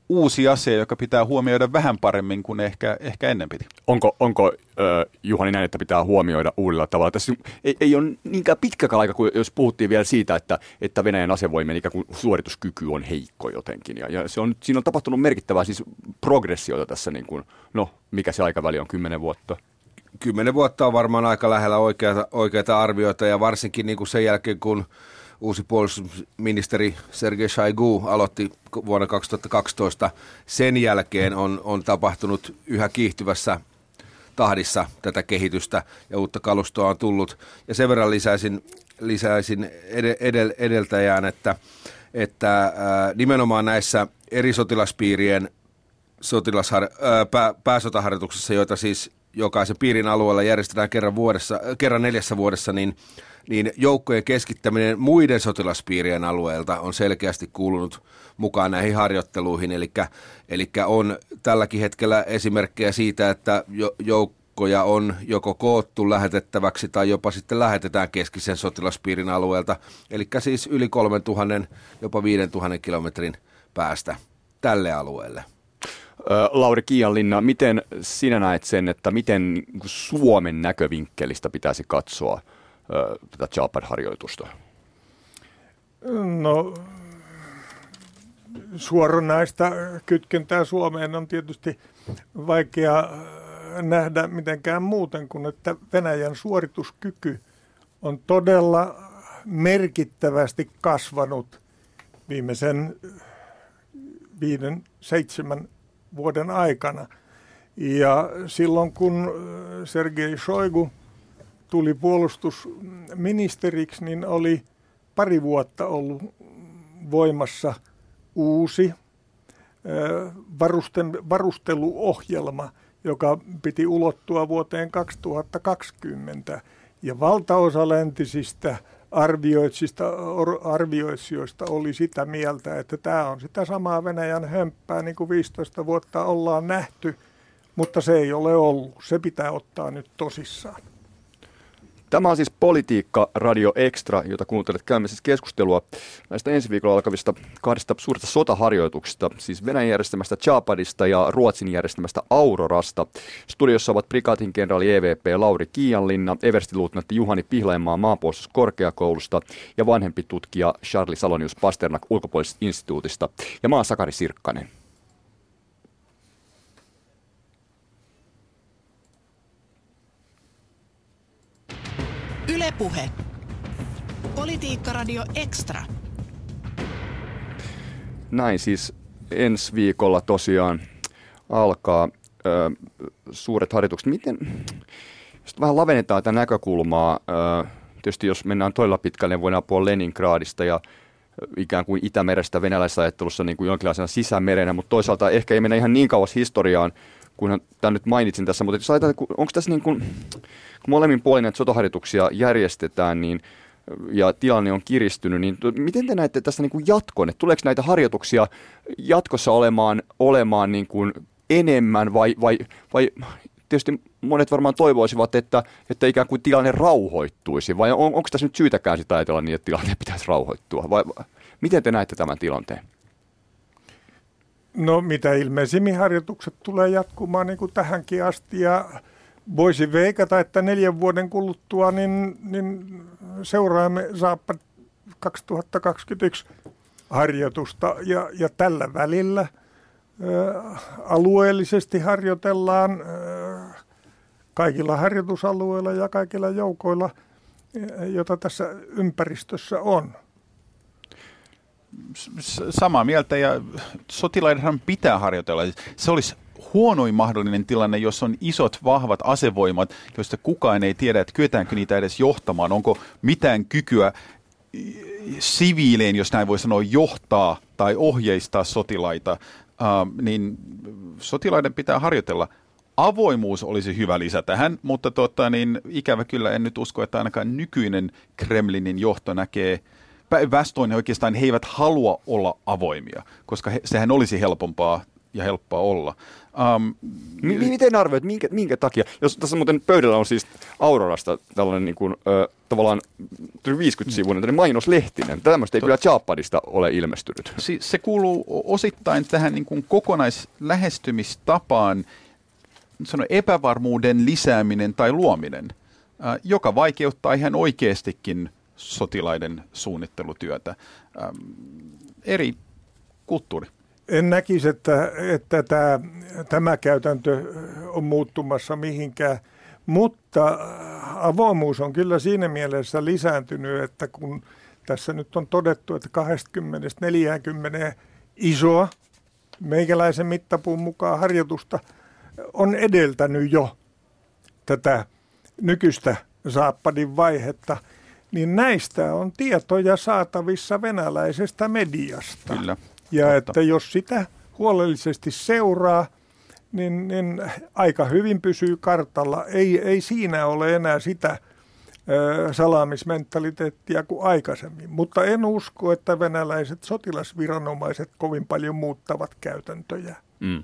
uusi asia, joka pitää huomioida vähän paremmin kuin ehkä, ehkä ennen piti. Onko, onko äh, Juhani näin, että pitää huomioida uudella tavalla? Tässä ei, ei ole niinkään pitkäkään aika, kuin jos puhuttiin vielä siitä, että, että Venäjän asevoimien ikään kuin suorituskyky on heikko jotenkin. Ja, ja se on, siinä on tapahtunut merkittävää siis progressiota tässä, niin kuin, no mikä se aikaväli on, kymmenen vuotta? Kymmenen vuotta on varmaan aika lähellä oikeita, oikeita arvioita, ja varsinkin niin kuin sen jälkeen, kun uusi puolustusministeri Sergei Shoigu aloitti vuonna kaksituhattakaksitoista. Sen jälkeen on, on tapahtunut yhä kiihtyvässä tahdissa tätä kehitystä ja uutta kalustoa on tullut. Ja sen verran lisäisin, lisäisin edel, edeltäjään, että, että ää, nimenomaan näissä eri sotilaspiirien sotilashar, ää, pää, pääsotaharjoituksissa, joita siis jokaisen piirin alueella järjestetään kerran, vuodessa, kerran neljässä vuodessa, niin niin joukkojen keskittäminen muiden sotilaspiirien alueelta on selkeästi kuulunut mukaan näihin harjoitteluihin. Eli, eli on tälläkin hetkellä esimerkkejä siitä, että joukkoja on joko koottu lähetettäväksi tai jopa sitten lähetetään keskisen sotilaspiirin alueelta. Eli siis yli kolmetuhatta, jopa viisituhatta kilometrin päästä tälle alueelle. Lauri Kiianlinna, miten sinä näet sen, että miten Suomen näkövinkkelistä pitäisi katsoa tätä Chapad-harjoitusta? No, suoranaista kytkentää Suomeen on tietysti vaikea nähdä mitenkään muuten kuin, että Venäjän suorituskyky on todella merkittävästi kasvanut viimeisen viiden, seitsemän vuoden aikana. Ja silloin kun Sergei Shoigu tuli puolustusministeriksi, niin oli pari vuotta ollut voimassa uusi varusten, varusteluohjelma, joka piti ulottua vuoteen kaksituhattakaksikymmentä. Ja valtaosa läntisistä arvioitsista, arvioitsijoista oli sitä mieltä, että tämä on sitä samaa Venäjän hömppää, niin kuin viisitoista vuotta ollaan nähty, mutta se ei ole ollut. Se pitää ottaa nyt tosissaan. Tämä on siis Politiikka Radio Extra, jota kuuntelet. Käymme siis keskustelua näistä ensi viikolla alkavista kahdesta suurista sotaharjoituksista, siis Venäjän järjestämästä Chapadista ja Ruotsin järjestämästä Aurorasta. Studiossa ovat prikaatin kenraali E V P Lauri Kiianlinna, everstiluutnantti Juhani Pihlajamaa maanpuolustuskorkeakoulusta ja vanhempi tutkija Charlie Salonius Pasternak ulkopuolisesta instituutista. Ja mä oon Sakari Sirkkanen. Yle Puhe. Politiikka Radio Extra. Näin siis ensi viikolla tosiaan alkaa ö, suuret harjoitukset. Miten, jos vähän lavennetaan tätä näkökulmaa, ö, tietysti jos mennään todella pitkälle, niin voidaan puhua Leningradista ja ikään kuin Itämerestä venäläisessä ajattelussa niin kuin jonkinlaisena sisämerenä, mutta toisaalta ehkä ei mennä ihan niin kauas historiaan, kunhan tämän nyt mainitsin tässä, mutta jos ajatellaan, onko tässä niin kuin, kun molemmin puolin näitä sotaharjoituksia järjestetään niin, ja tilanne on kiristynyt, niin miten te näette tässä niin kuin jatkon, että tuleeko näitä harjoituksia jatkossa olemaan, olemaan niin kuin enemmän vai, vai, vai tietysti monet varmaan toivoisivat, että, että ikään kuin tilanne rauhoittuisi, vai on, onko tässä nyt syytäkään sitä ajatella niin, että tilanne pitäisi rauhoittua, vai miten te näette tämän tilanteen? No mitä ilmeisimmin harjoitukset tulee jatkumaan niin kuin tähänkin asti ja voisi veikata, että neljän vuoden kuluttua niin, niin seuraamme Zapad kaksituhattakaksikymmentäyksi harjoitusta ja, ja tällä välillä ä, alueellisesti harjoitellaan ä, kaikilla harjoitusalueilla ja kaikilla joukoilla, ä, joita tässä ympäristössä on. Samaa mieltä ja sotilaidenhan pitää harjoitella. Se olisi huonoin mahdollinen tilanne, jos on isot, vahvat asevoimat, joista kukaan ei tiedä, että kyetäänkö niitä edes johtamaan. Onko mitään kykyä siviilein, jos näin voi sanoa, johtaa tai ohjeistaa sotilaita, uh, niin sotilaiden pitää harjoitella. Avoimuus olisi hyvä lisä tähän, mutta tota, niin, ikävä kyllä en nyt usko, että ainakaan nykyinen Kremlinin johto näkee. Päinvastoin oikeastaan he eivät halua olla avoimia, koska he, sehän olisi helpompaa ja helppoa olla. Um, M- miten arvioit, minkä, minkä takia? Jos tässä muuten pöydällä on siis Aurorasta tällainen niin kuin, ö, tavallaan viisikymmentä-sivuinen mainoslehtinen. Tämmöistä ei kyllä Japanista ole ilmestynyt. Se kuuluu osittain tähän niin kuin kokonaislähestymistapaan, sano, epävarmuuden lisääminen tai luominen, äh, joka vaikeuttaa ihan oikeastikin sotilaiden suunnittelutyötä. Ähm, eri kulttuuri. En näkisi, että, että tämä, tämä käytäntö on muuttumassa mihinkään, mutta avoimuus on kyllä siinä mielessä lisääntynyt, että kun tässä nyt on todettu, että kaksikymmentä neljäkymmentä isoa meikäläisen mittapuun mukaan harjoitusta on edeltänyt jo tätä nykyistä Zapadin vaihetta, niin näistä on tietoja saatavissa venäläisestä mediasta. Kyllä. Ja totta. että jos sitä huolellisesti seuraa, niin, niin aika hyvin pysyy kartalla. Ei, ei siinä ole enää sitä ö, salaamismentaliteettia kuin aikaisemmin. Mutta en usko, että venäläiset sotilasviranomaiset kovin paljon muuttavat käytäntöjä. Mm.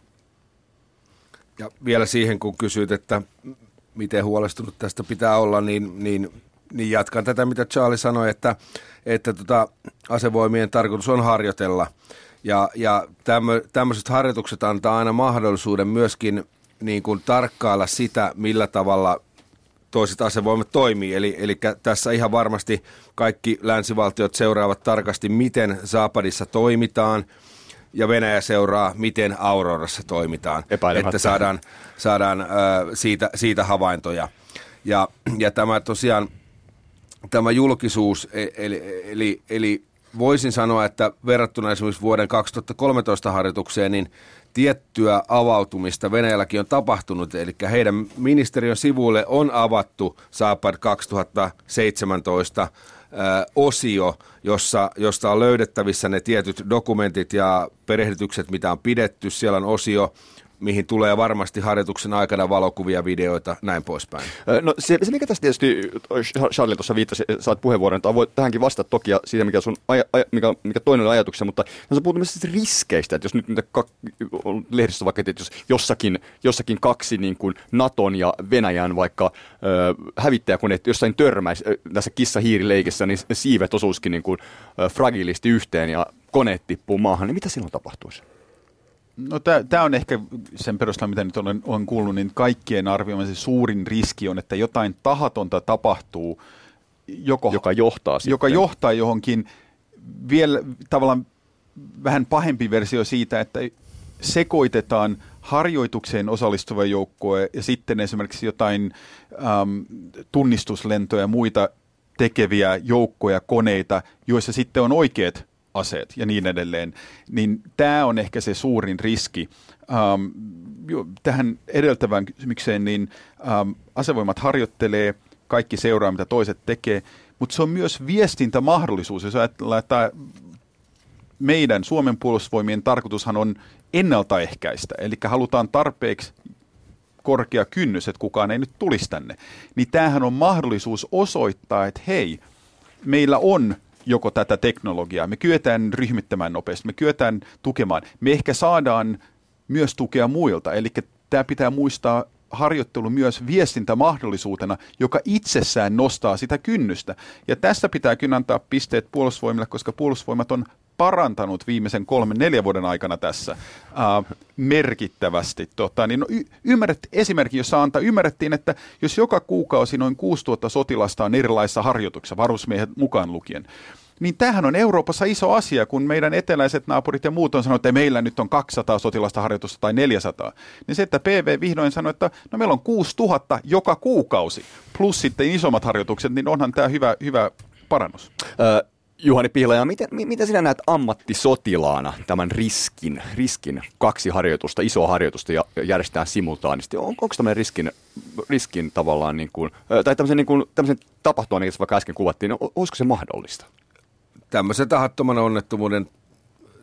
Ja vielä siihen, kun kysyt, että miten huolestunut tästä pitää olla, niin, niin, niin jatkan tätä, mitä Charlie sanoi, että, että tota, asevoimien tarkoitus on harjoitella. Ja, ja tämmö, tämmöiset harjoitukset antaa aina mahdollisuuden myöskin niin kuin tarkkailla sitä, millä tavalla toiset asevoimat toimii. Eli, eli tässä ihan varmasti kaikki länsivaltiot seuraavat tarkasti, miten Zapadissa toimitaan, ja Venäjä seuraa, miten Aurorassa toimitaan, että saadaan, saadaan äh, siitä, siitä havaintoja. Ja, ja tämä tosiaan, tämä julkisuus, eli, eli, eli voisin sanoa, että verrattuna esimerkiksi vuoden kaksituhattakolmetoista harjoitukseen, niin tiettyä avautumista Venäjälläkin on tapahtunut. Eli heidän ministeriön sivuille on avattu Zapad kaksituhattaseitsemäntoista Ö, osio, jossa, josta on löydettävissä ne tietyt dokumentit ja perehdytykset, mitä on pidetty. Siellä on osio, mihin tulee varmasti harjoituksen aikana valokuvia, videoita, näin poispäin. No se, se mikä tässä tietysti, Charlie tuossa viittasi, saat puheenvuoron, tai voit tähänkin vastata toki ja siitä, mikä, sun, aja, mikä, mikä toinen ajatuksessa, mutta no, sä puhut myös riskeistä, että jos nyt kak, on lehdistössä vaikka, että jos jossakin, jossakin kaksi niin kuin Naton ja Venäjän vaikka ö, hävittäjäkoneet jossain törmäisi tässä kissa-hiirileikessä, niin siivet osuisikin niin kuin, ö, fragilisti yhteen ja koneet tippuu maahan, niin mitä silloin tapahtuisi? No tämä on ehkä sen perusteella, mitä nyt olen, olen kuullut, niin kaikkien arvioimaan se suurin riski on, että jotain tahatonta tapahtuu, joko, joka, johtaa joka johtaa johonkin vielä tavallaan vähän pahempi versio siitä, että sekoitetaan harjoitukseen osallistuva joukkue ja sitten esimerkiksi jotain äm, tunnistuslentoja ja muita tekeviä joukkoja, koneita, joissa sitten on oikeat aseet ja niin edelleen, niin tämä on ehkä se suurin riski. Ähm, jo, tähän edeltävään kysymykseen, niin ähm, asevoimat harjoittelee, kaikki seuraa, mitä toiset tekee, mutta se on myös viestintämahdollisuus. Jos ajatellaan, että meidän Suomen puolustusvoimien tarkoitushan on ennaltaehkäistä, eli halutaan tarpeeksi korkea kynnys, että kukaan ei nyt tulisi tänne, niin tämähän on mahdollisuus osoittaa, että hei, meillä on joko tätä teknologiaa, me kyetään ryhmittämään nopeasti, me kyetään tukemaan. Me ehkä saadaan myös tukea muilta, eli tämä pitää muistaa harjoittelu myös viestintämahdollisuutena, joka itsessään nostaa sitä kynnystä. Ja tässä pitää kyllä antaa pisteet puolustusvoimille, koska puolustusvoimat on parantanut viimeisen kolmen, neljän vuoden aikana tässä ää, merkittävästi. Tota, niin no, y- ymmärret, esimerkiksi, jossa antaa, ymmärrettiin, että jos joka kuukausi noin kuusituhatta sotilasta on erilaisissa harjoituksissa, varusmiehet mukaan lukien, niin tämähän on Euroopassa iso asia, kun meidän eteläiset naapurit ja muut on sanonut, että meillä nyt on kaksisataa sotilasta harjoitusta tai neljäsataa. Niin se, että P V vihdoin sanoi, että no meillä on kuusituhatta joka kuukausi, plus sitten isommat harjoitukset, niin onhan tämä hyvä, hyvä parannus. Ö- Juhani Pihlaja, miten, miten sinä näet ammattisotilaana tämän riskin, riskin kaksi harjoitusta, isoa harjoitusta ja järjestetään simultaanisti? On, onko tämmöinen riskin, riskin tavallaan, niin kuin, tai tämmöisen, niin kuin, tämmöisen tapahtuman, niin vaikka äsken kuvattiin, niin olisiko se mahdollista? Tämmöisen tahattoman onnettomuuden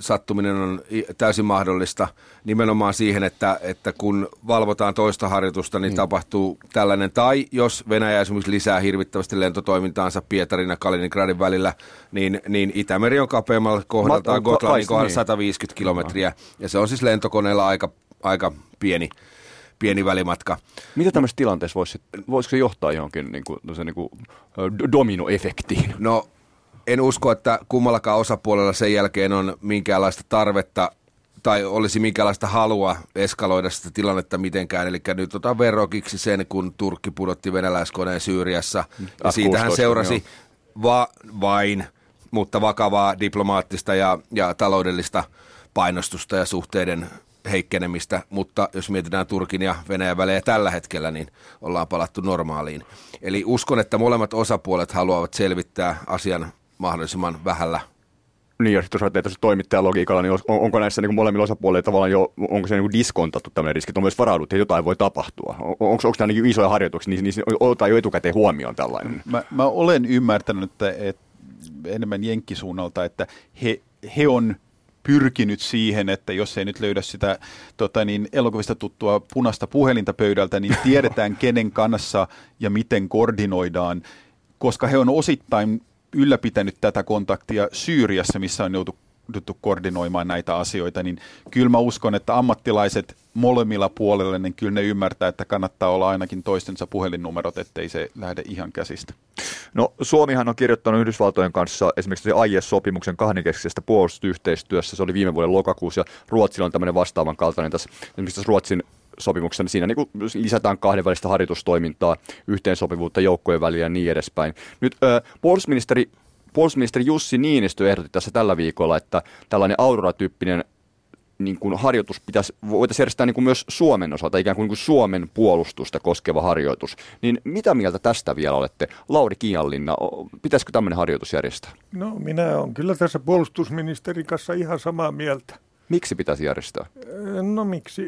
sattuminen on täysin mahdollista nimenomaan siihen, että, että kun valvotaan toista harjoitusta, niin mm. tapahtuu tällainen. Tai jos Venäjä esimerkiksi lisää hirvittävästi lentotoimintaansa Pietarin ja Kaliningradin välillä, niin, niin Itämeri on kapeammalla kohdaltaan Gotlandin kohdalla niin. sata viisikymmentä kilometriä. Ja se on siis lentokoneella aika, aika pieni. pieni välimatka. Mitä tämmöisessä tilanteessa voisi, voisiko se johtaa johonkin niin kuin, niin kuin, dominoefektiin? No, en usko, että kummallakaan osapuolella sen jälkeen on minkäänlaista tarvetta tai olisi minkäänlaista halua eskaloida sitä tilannetta mitenkään. Eli nyt otan verrokiksi sen, kun Turkki pudotti venäläiskoneen Syyriassa. Ja siitähän seurasi va- vain, mutta vakavaa diplomaattista ja, ja taloudellista painostusta ja suhteiden heikkenemistä, mutta jos mietitään Turkin ja Venäjän välejä tällä hetkellä, niin ollaan palattu normaaliin. Eli uskon, että molemmat osapuolet haluavat selvittää asian mahdollisimman vähällä. Niin, ja sitten jos ajattelee toimittajan logiikalla, niin on, onko näissä niin molemmilla osapuolilla tavallaan jo, onko se niin diskontattu tämmöinen riski, että on myös varauduttu, että jotain voi tapahtua? On, onko, onko nämä niin isoja harjoituksia, niin, niin otetaan jo etukäteen huomioon tällainen? Mä, mä olen ymmärtänyt, että, että enemmän jenkkisuunnalta, että he, he on pyrkinyt siihen, että jos ei nyt löydä sitä tota niin, elokuvista tuttua punaista puhelinta pöydältä, niin tiedetään kenen kanssa ja miten koordinoidaan, koska he on osittain ylläpitänyt tätä kontaktia Syyriassa, missä on jouduttu koordinoimaan näitä asioita, niin kyllä mä uskon, että ammattilaiset molemmilla puolella, niin kyllä ne ymmärtää, että kannattaa olla ainakin toistensa puhelinnumerot, ettei se lähde ihan käsistä. No, Suomihan on kirjoittanut Yhdysvaltojen kanssa esimerkiksi I E S-sopimuksen kahdenkeskisestä puolustusyhteistyössä, se oli viime vuoden lokakuussa, ja Ruotsilla on tämmöinen vastaavan kaltainen tässä, esimerkiksi tässä Ruotsin sopimuksessa, niin siinä niin kuin lisätään kahdenvälistä harjoitustoimintaa, yhteensopivuutta joukkojen välillä ja niin edespäin. Nyt äh, puolustusministeri, puolustusministeri Jussi Niinistö ehdotti tässä tällä viikolla, että tällainen Aurora-tyyppinen niin kuin harjoitus pitäisi, voitaisiin järjestää niin kuin myös Suomen osalta, ikään kuin, niin kuin Suomen puolustusta koskeva harjoitus. Niin mitä mieltä tästä vielä olette? Lauri Kiianlinna, pitäisikö tämmöinen harjoitus järjestää? No minä olen kyllä tässä puolustusministerin kanssa ihan samaa mieltä. Miksi pitäisi järjestää? No miksi?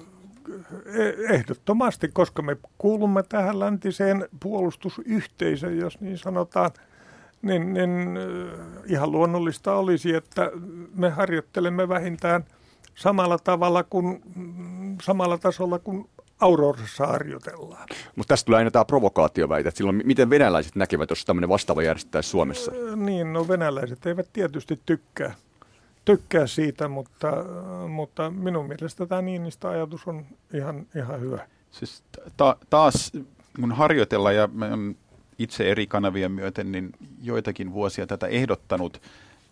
Ehdottomasti, koska me kuulumme tähän läntiseen puolustusyhteisöön, jos niin sanotaan. Niin, niin ihan luonnollista olisi, että me harjoittelemme vähintään samalla tavalla kuin, samalla tasolla kuin Aurorassa harjoitellaan. Mutta tästä tulee aina tämä provokaatioväite, että silloin miten venäläiset näkevät, jos tämmöinen vastaava järjestettäisiin Suomessa? Niin, no venäläiset eivät tietysti tykkää, tykkää siitä, mutta, mutta minun mielestä tämä Niinistön ajatus on ihan, ihan hyvä. Siis ta- taas kun harjoitellaan ja me on itse eri kanavia myöten, niin joitakin vuosia tätä ehdottanut,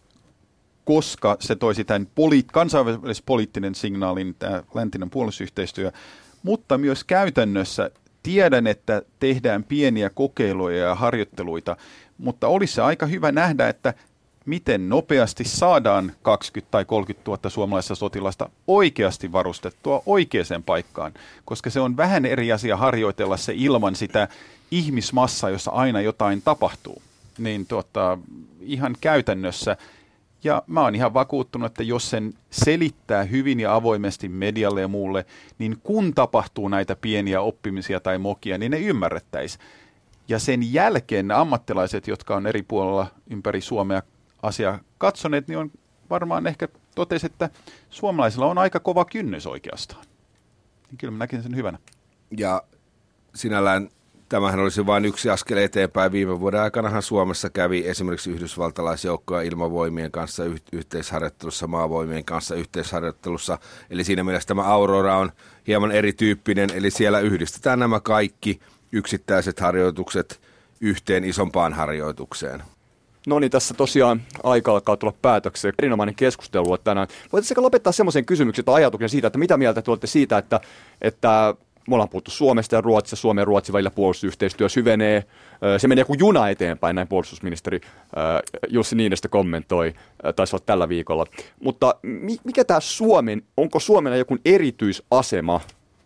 koska se toisi tämän poli- kansainvälis-poliittinen signaalin, tämä läntinen puolustusyhteistyö, mutta myös käytännössä tiedän, että tehdään pieniä kokeiluja ja harjoitteluita, mutta olisi se aika hyvä nähdä, että miten nopeasti saadaan kaksikymmentä tai kolmekymmentä tuhatta suomalaista sotilasta oikeasti varustettua oikeaan paikkaan, koska se on vähän eri asia harjoitella se ilman sitä ihmismassaa, jossa aina jotain tapahtuu, niin tuota, ihan käytännössä. Ja mä oon ihan vakuuttunut, että jos sen selittää hyvin ja avoimesti medialle ja muulle, niin kun tapahtuu näitä pieniä oppimisia tai mokia, niin ne ymmärrettäisiin. Ja sen jälkeen ne ammattilaiset, jotka on eri puolella ympäri Suomea asiaa katsoneet, niin on varmaan ehkä totesi, että suomalaisilla on aika kova kynnys oikeastaan. Niin kyllä mä näkin sen hyvänä. Ja sinällään tämähän olisi vain yksi askel eteenpäin. Viime vuoden aikanahan Suomessa kävi esimerkiksi yhdysvaltalaisjoukkoja ilmavoimien kanssa yh- yhteisharjoittelussa, maavoimien kanssa yhteisharjoittelussa. Eli siinä mielessä tämä Aurora on hieman erityyppinen, eli siellä yhdistetään nämä kaikki yksittäiset harjoitukset yhteen isompaan harjoitukseen. No niin, tässä tosiaan aika alkaa tulla päätökseen. Erinomainen keskustelu tänään. Voitaisiinko lopettaa semmoisen kysymyksen tai ajatuksen siitä, että mitä mieltä te olette siitä, että, että me ollaan puhuttu Suomesta ja Ruotsista, Suomen ja Ruotsin välillä puolustusyhteistyö syvenee. Se menee kuin juna eteenpäin, näin puolustusministeri Jussi Niinistö kommentoi, taisi olla tällä viikolla. Mutta mikä tämä Suomen, onko Suomella joku erityisasema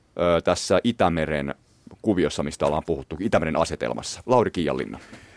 tässä Itämeren kuviossa, mistä ollaan puhuttu, Itämeren asetelmassa? Lauri Kiianlinna.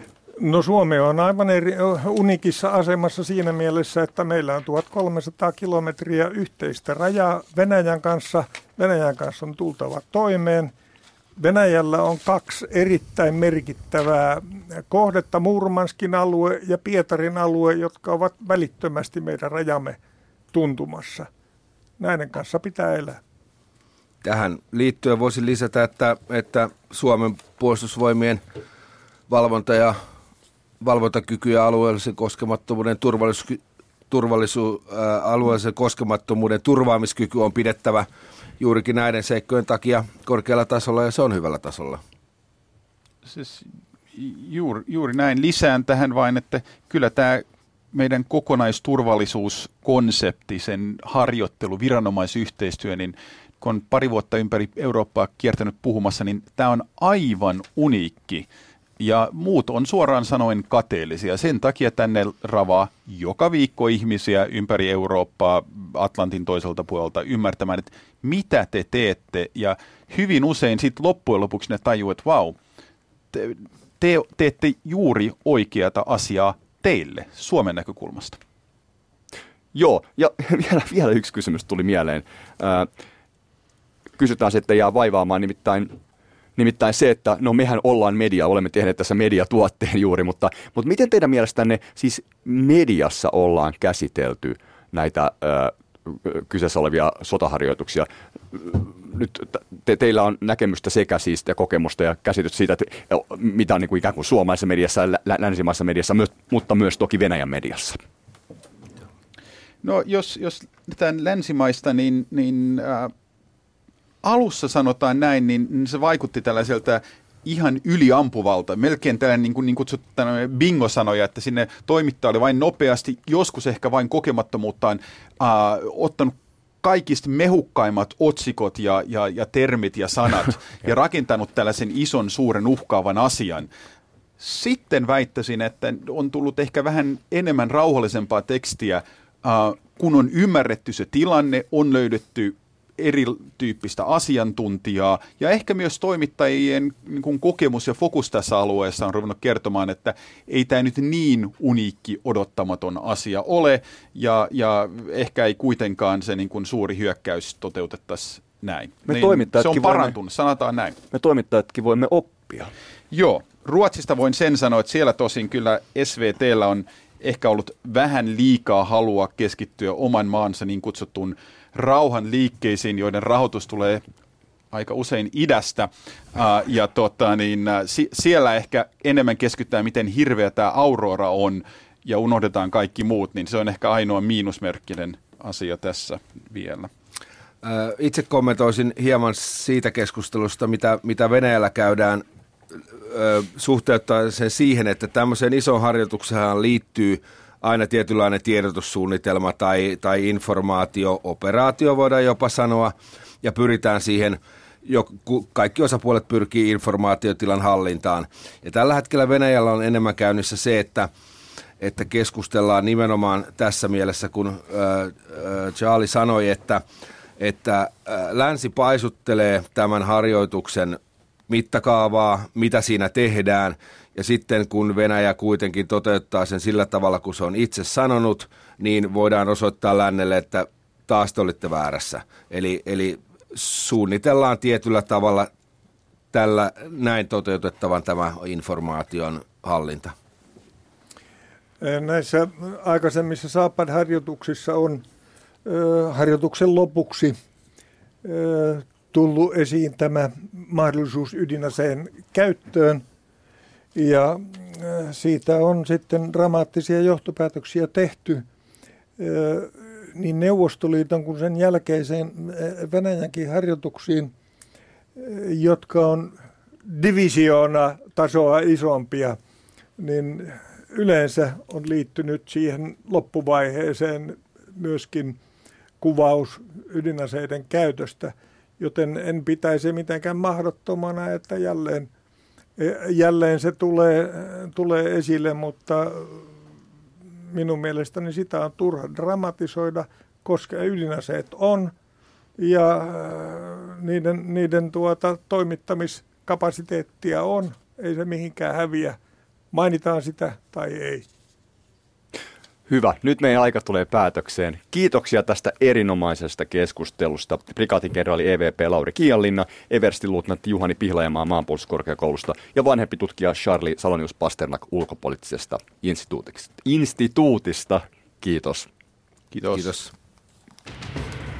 No Suomi on aivan eri, unikissa asemassa siinä mielessä, että meillä on tuhatkolmesataa kilometriä yhteistä rajaa Venäjän kanssa. Venäjän kanssa on tultava toimeen. Venäjällä on kaksi erittäin merkittävää kohdetta, Murmanskin alue ja Pietarin alue, jotka ovat välittömästi meidän rajamme tuntumassa. Näiden kanssa pitää elää. Tähän liittyen voisin lisätä, että, että Suomen puolustusvoimien valvonta ja valvontakyky ja alueellisen koskemattomuuden turvallisuus, turvallisuus, ää, alueellisen koskemattomuuden turvaamiskyky on pidettävä juurikin näiden seikkojen takia korkealla tasolla, ja se on hyvällä tasolla. Siis juuri, juuri näin. Lisään tähän vain, että kyllä tämä meidän kokonaisturvallisuuskonsepti, sen harjoittelu, viranomaisyhteistyö, niin kun on pari vuotta ympäri Eurooppaa kiertänyt puhumassa, niin tämä on aivan uniikki. Ja muut on suoraan sanoen kateellisia. Sen takia tänne ravaa joka viikko ihmisiä ympäri Eurooppaa Atlantin toiselta puolelta ymmärtämään, että mitä te teette. Ja hyvin usein sitten loppujen lopuksi ne tajuu, että vau, te, te teette juuri oikeata asiaa teille Suomen näkökulmasta. Joo, ja vielä, vielä yksi kysymys tuli mieleen. Äh, kysytään se, että jää vaivaamaan, nimittäin, nimittäin se, että no mehän ollaan media, olemme tehneet tässä mediatuotteen juuri, mutta, mutta miten teidän mielestänne siis mediassa ollaan käsitelty näitä äh, kyseessä olevia sotaharjoituksia? Nyt te, teillä on näkemystä sekä siis ja kokemusta ja käsitystä siitä, että mitä on niin kuin ikään kuin suomalaisessa mediassa ja lä- länsimaisessa mediassa, myös, mutta myös toki Venäjän mediassa. No jos, jos tämän länsimaista, niin, niin äh, alussa sanotaan näin, niin, niin se vaikutti tällaiselta ihan yliampuvalta. Melkein tällainen niin, kuin, niin kutsuttu bingo-sanoja, että sinne toimittaja oli vain nopeasti, joskus ehkä vain kokemattomuuttaan äh, ottanut kaikista mehukkaimmat otsikot ja, ja, ja termit ja sanat ja rakentanut tällaisen ison, suuren, uhkaavan asian. Sitten väittäisin, että on tullut ehkä vähän enemmän rauhallisempaa tekstiä, äh, kun on ymmärretty se tilanne, on löydetty erityyppistä asiantuntijaa ja ehkä myös toimittajien niin kuin kokemus ja fokus tässä alueessa on ruvennut kertomaan, että ei tämä nyt niin uniikki, odottamaton asia ole ja, ja ehkä ei kuitenkaan se niin kuin suuri hyökkäys toteutettaisi näin. Me niin se on parantunut, voimme, sanotaan näin. Me toimittajatkin voimme oppia. Joo, Ruotsista voin sen sanoa, että siellä tosin kyllä S V T:llä on ehkä ollut vähän liikaa halua keskittyä oman maansa niin kutsuttuun rauhan liikkeisiin, joiden rahoitus tulee aika usein idästä. Ää, ja tota, niin, si- siellä ehkä enemmän keskitytään, miten hirveä tämä Aurora on, ja unohdetaan kaikki muut, niin se on ehkä ainoa miinusmerkkinen asia tässä vielä. Itse kommentoisin hieman siitä keskustelusta, mitä, mitä Venäjällä käydään, suhteuttaa sen siihen, että tämmöiseen isoon harjoitukseen liittyy aina tietynlainen tiedotussuunnitelma tai, tai informaatio-operaatio voidaan jopa sanoa, ja pyritään siihen, jo, kaikki osapuolet pyrkii informaatiotilan hallintaan. Ja tällä hetkellä Venäjällä on enemmän käynnissä se, että, että keskustellaan nimenomaan tässä mielessä, kun äh, Charlie sanoi, että, että äh, länsi paisuttelee tämän harjoituksen mittakaavaa, mitä siinä tehdään, ja sitten kun Venäjä kuitenkin toteuttaa sen sillä tavalla, kun se on itse sanonut, niin voidaan osoittaa lännelle, että taas te olitte väärässä. Eli, eli suunnitellaan tietyllä tavalla tällä näin toteutettavan tämä informaation hallinta. Näissä aikaisemmissa Saapad-harjoituksissa on ö, harjoituksen lopuksi ö, tullut esiin tämä mahdollisuus ydinaseen käyttöön. Ja siitä on sitten dramaattisia johtopäätöksiä tehty niin Neuvostoliiton kuin sen jälkeiseen Venäjänkin harjoituksiin, jotka on divisioona tasoa isompia, niin yleensä on liittynyt siihen loppuvaiheeseen myöskin kuvaus ydinaseiden käytöstä, joten en pitäisi mitenkään mahdottomana, että jälleen Jälleen se tulee, tulee esille, mutta minun mielestäni sitä on turha dramatisoida, koska ydinaseet on ja niiden, niiden tuota, toimittamiskapasiteettia on. Ei se mihinkään häviä. Mainitaan sitä tai ei. Hyvä. Nyt meidän aika tulee päätökseen. Kiitoksia tästä erinomaisesta keskustelusta. Prikaatikenraali E V P Lauri Kiianlinna, everstiluutnantti Juhani Pihlajamaa maanpuolustuskorkeakoulusta ja vanhempi tutkija Charlie Salonius-Pasternak ulkopoliittisesta instituutista. instituutista. Kiitos. Kiitos. Kiitos.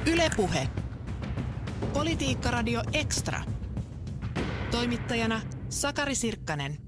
Yle Puhe. Politiikkaradio Extra. Toimittajana Sakari Sirkkanen.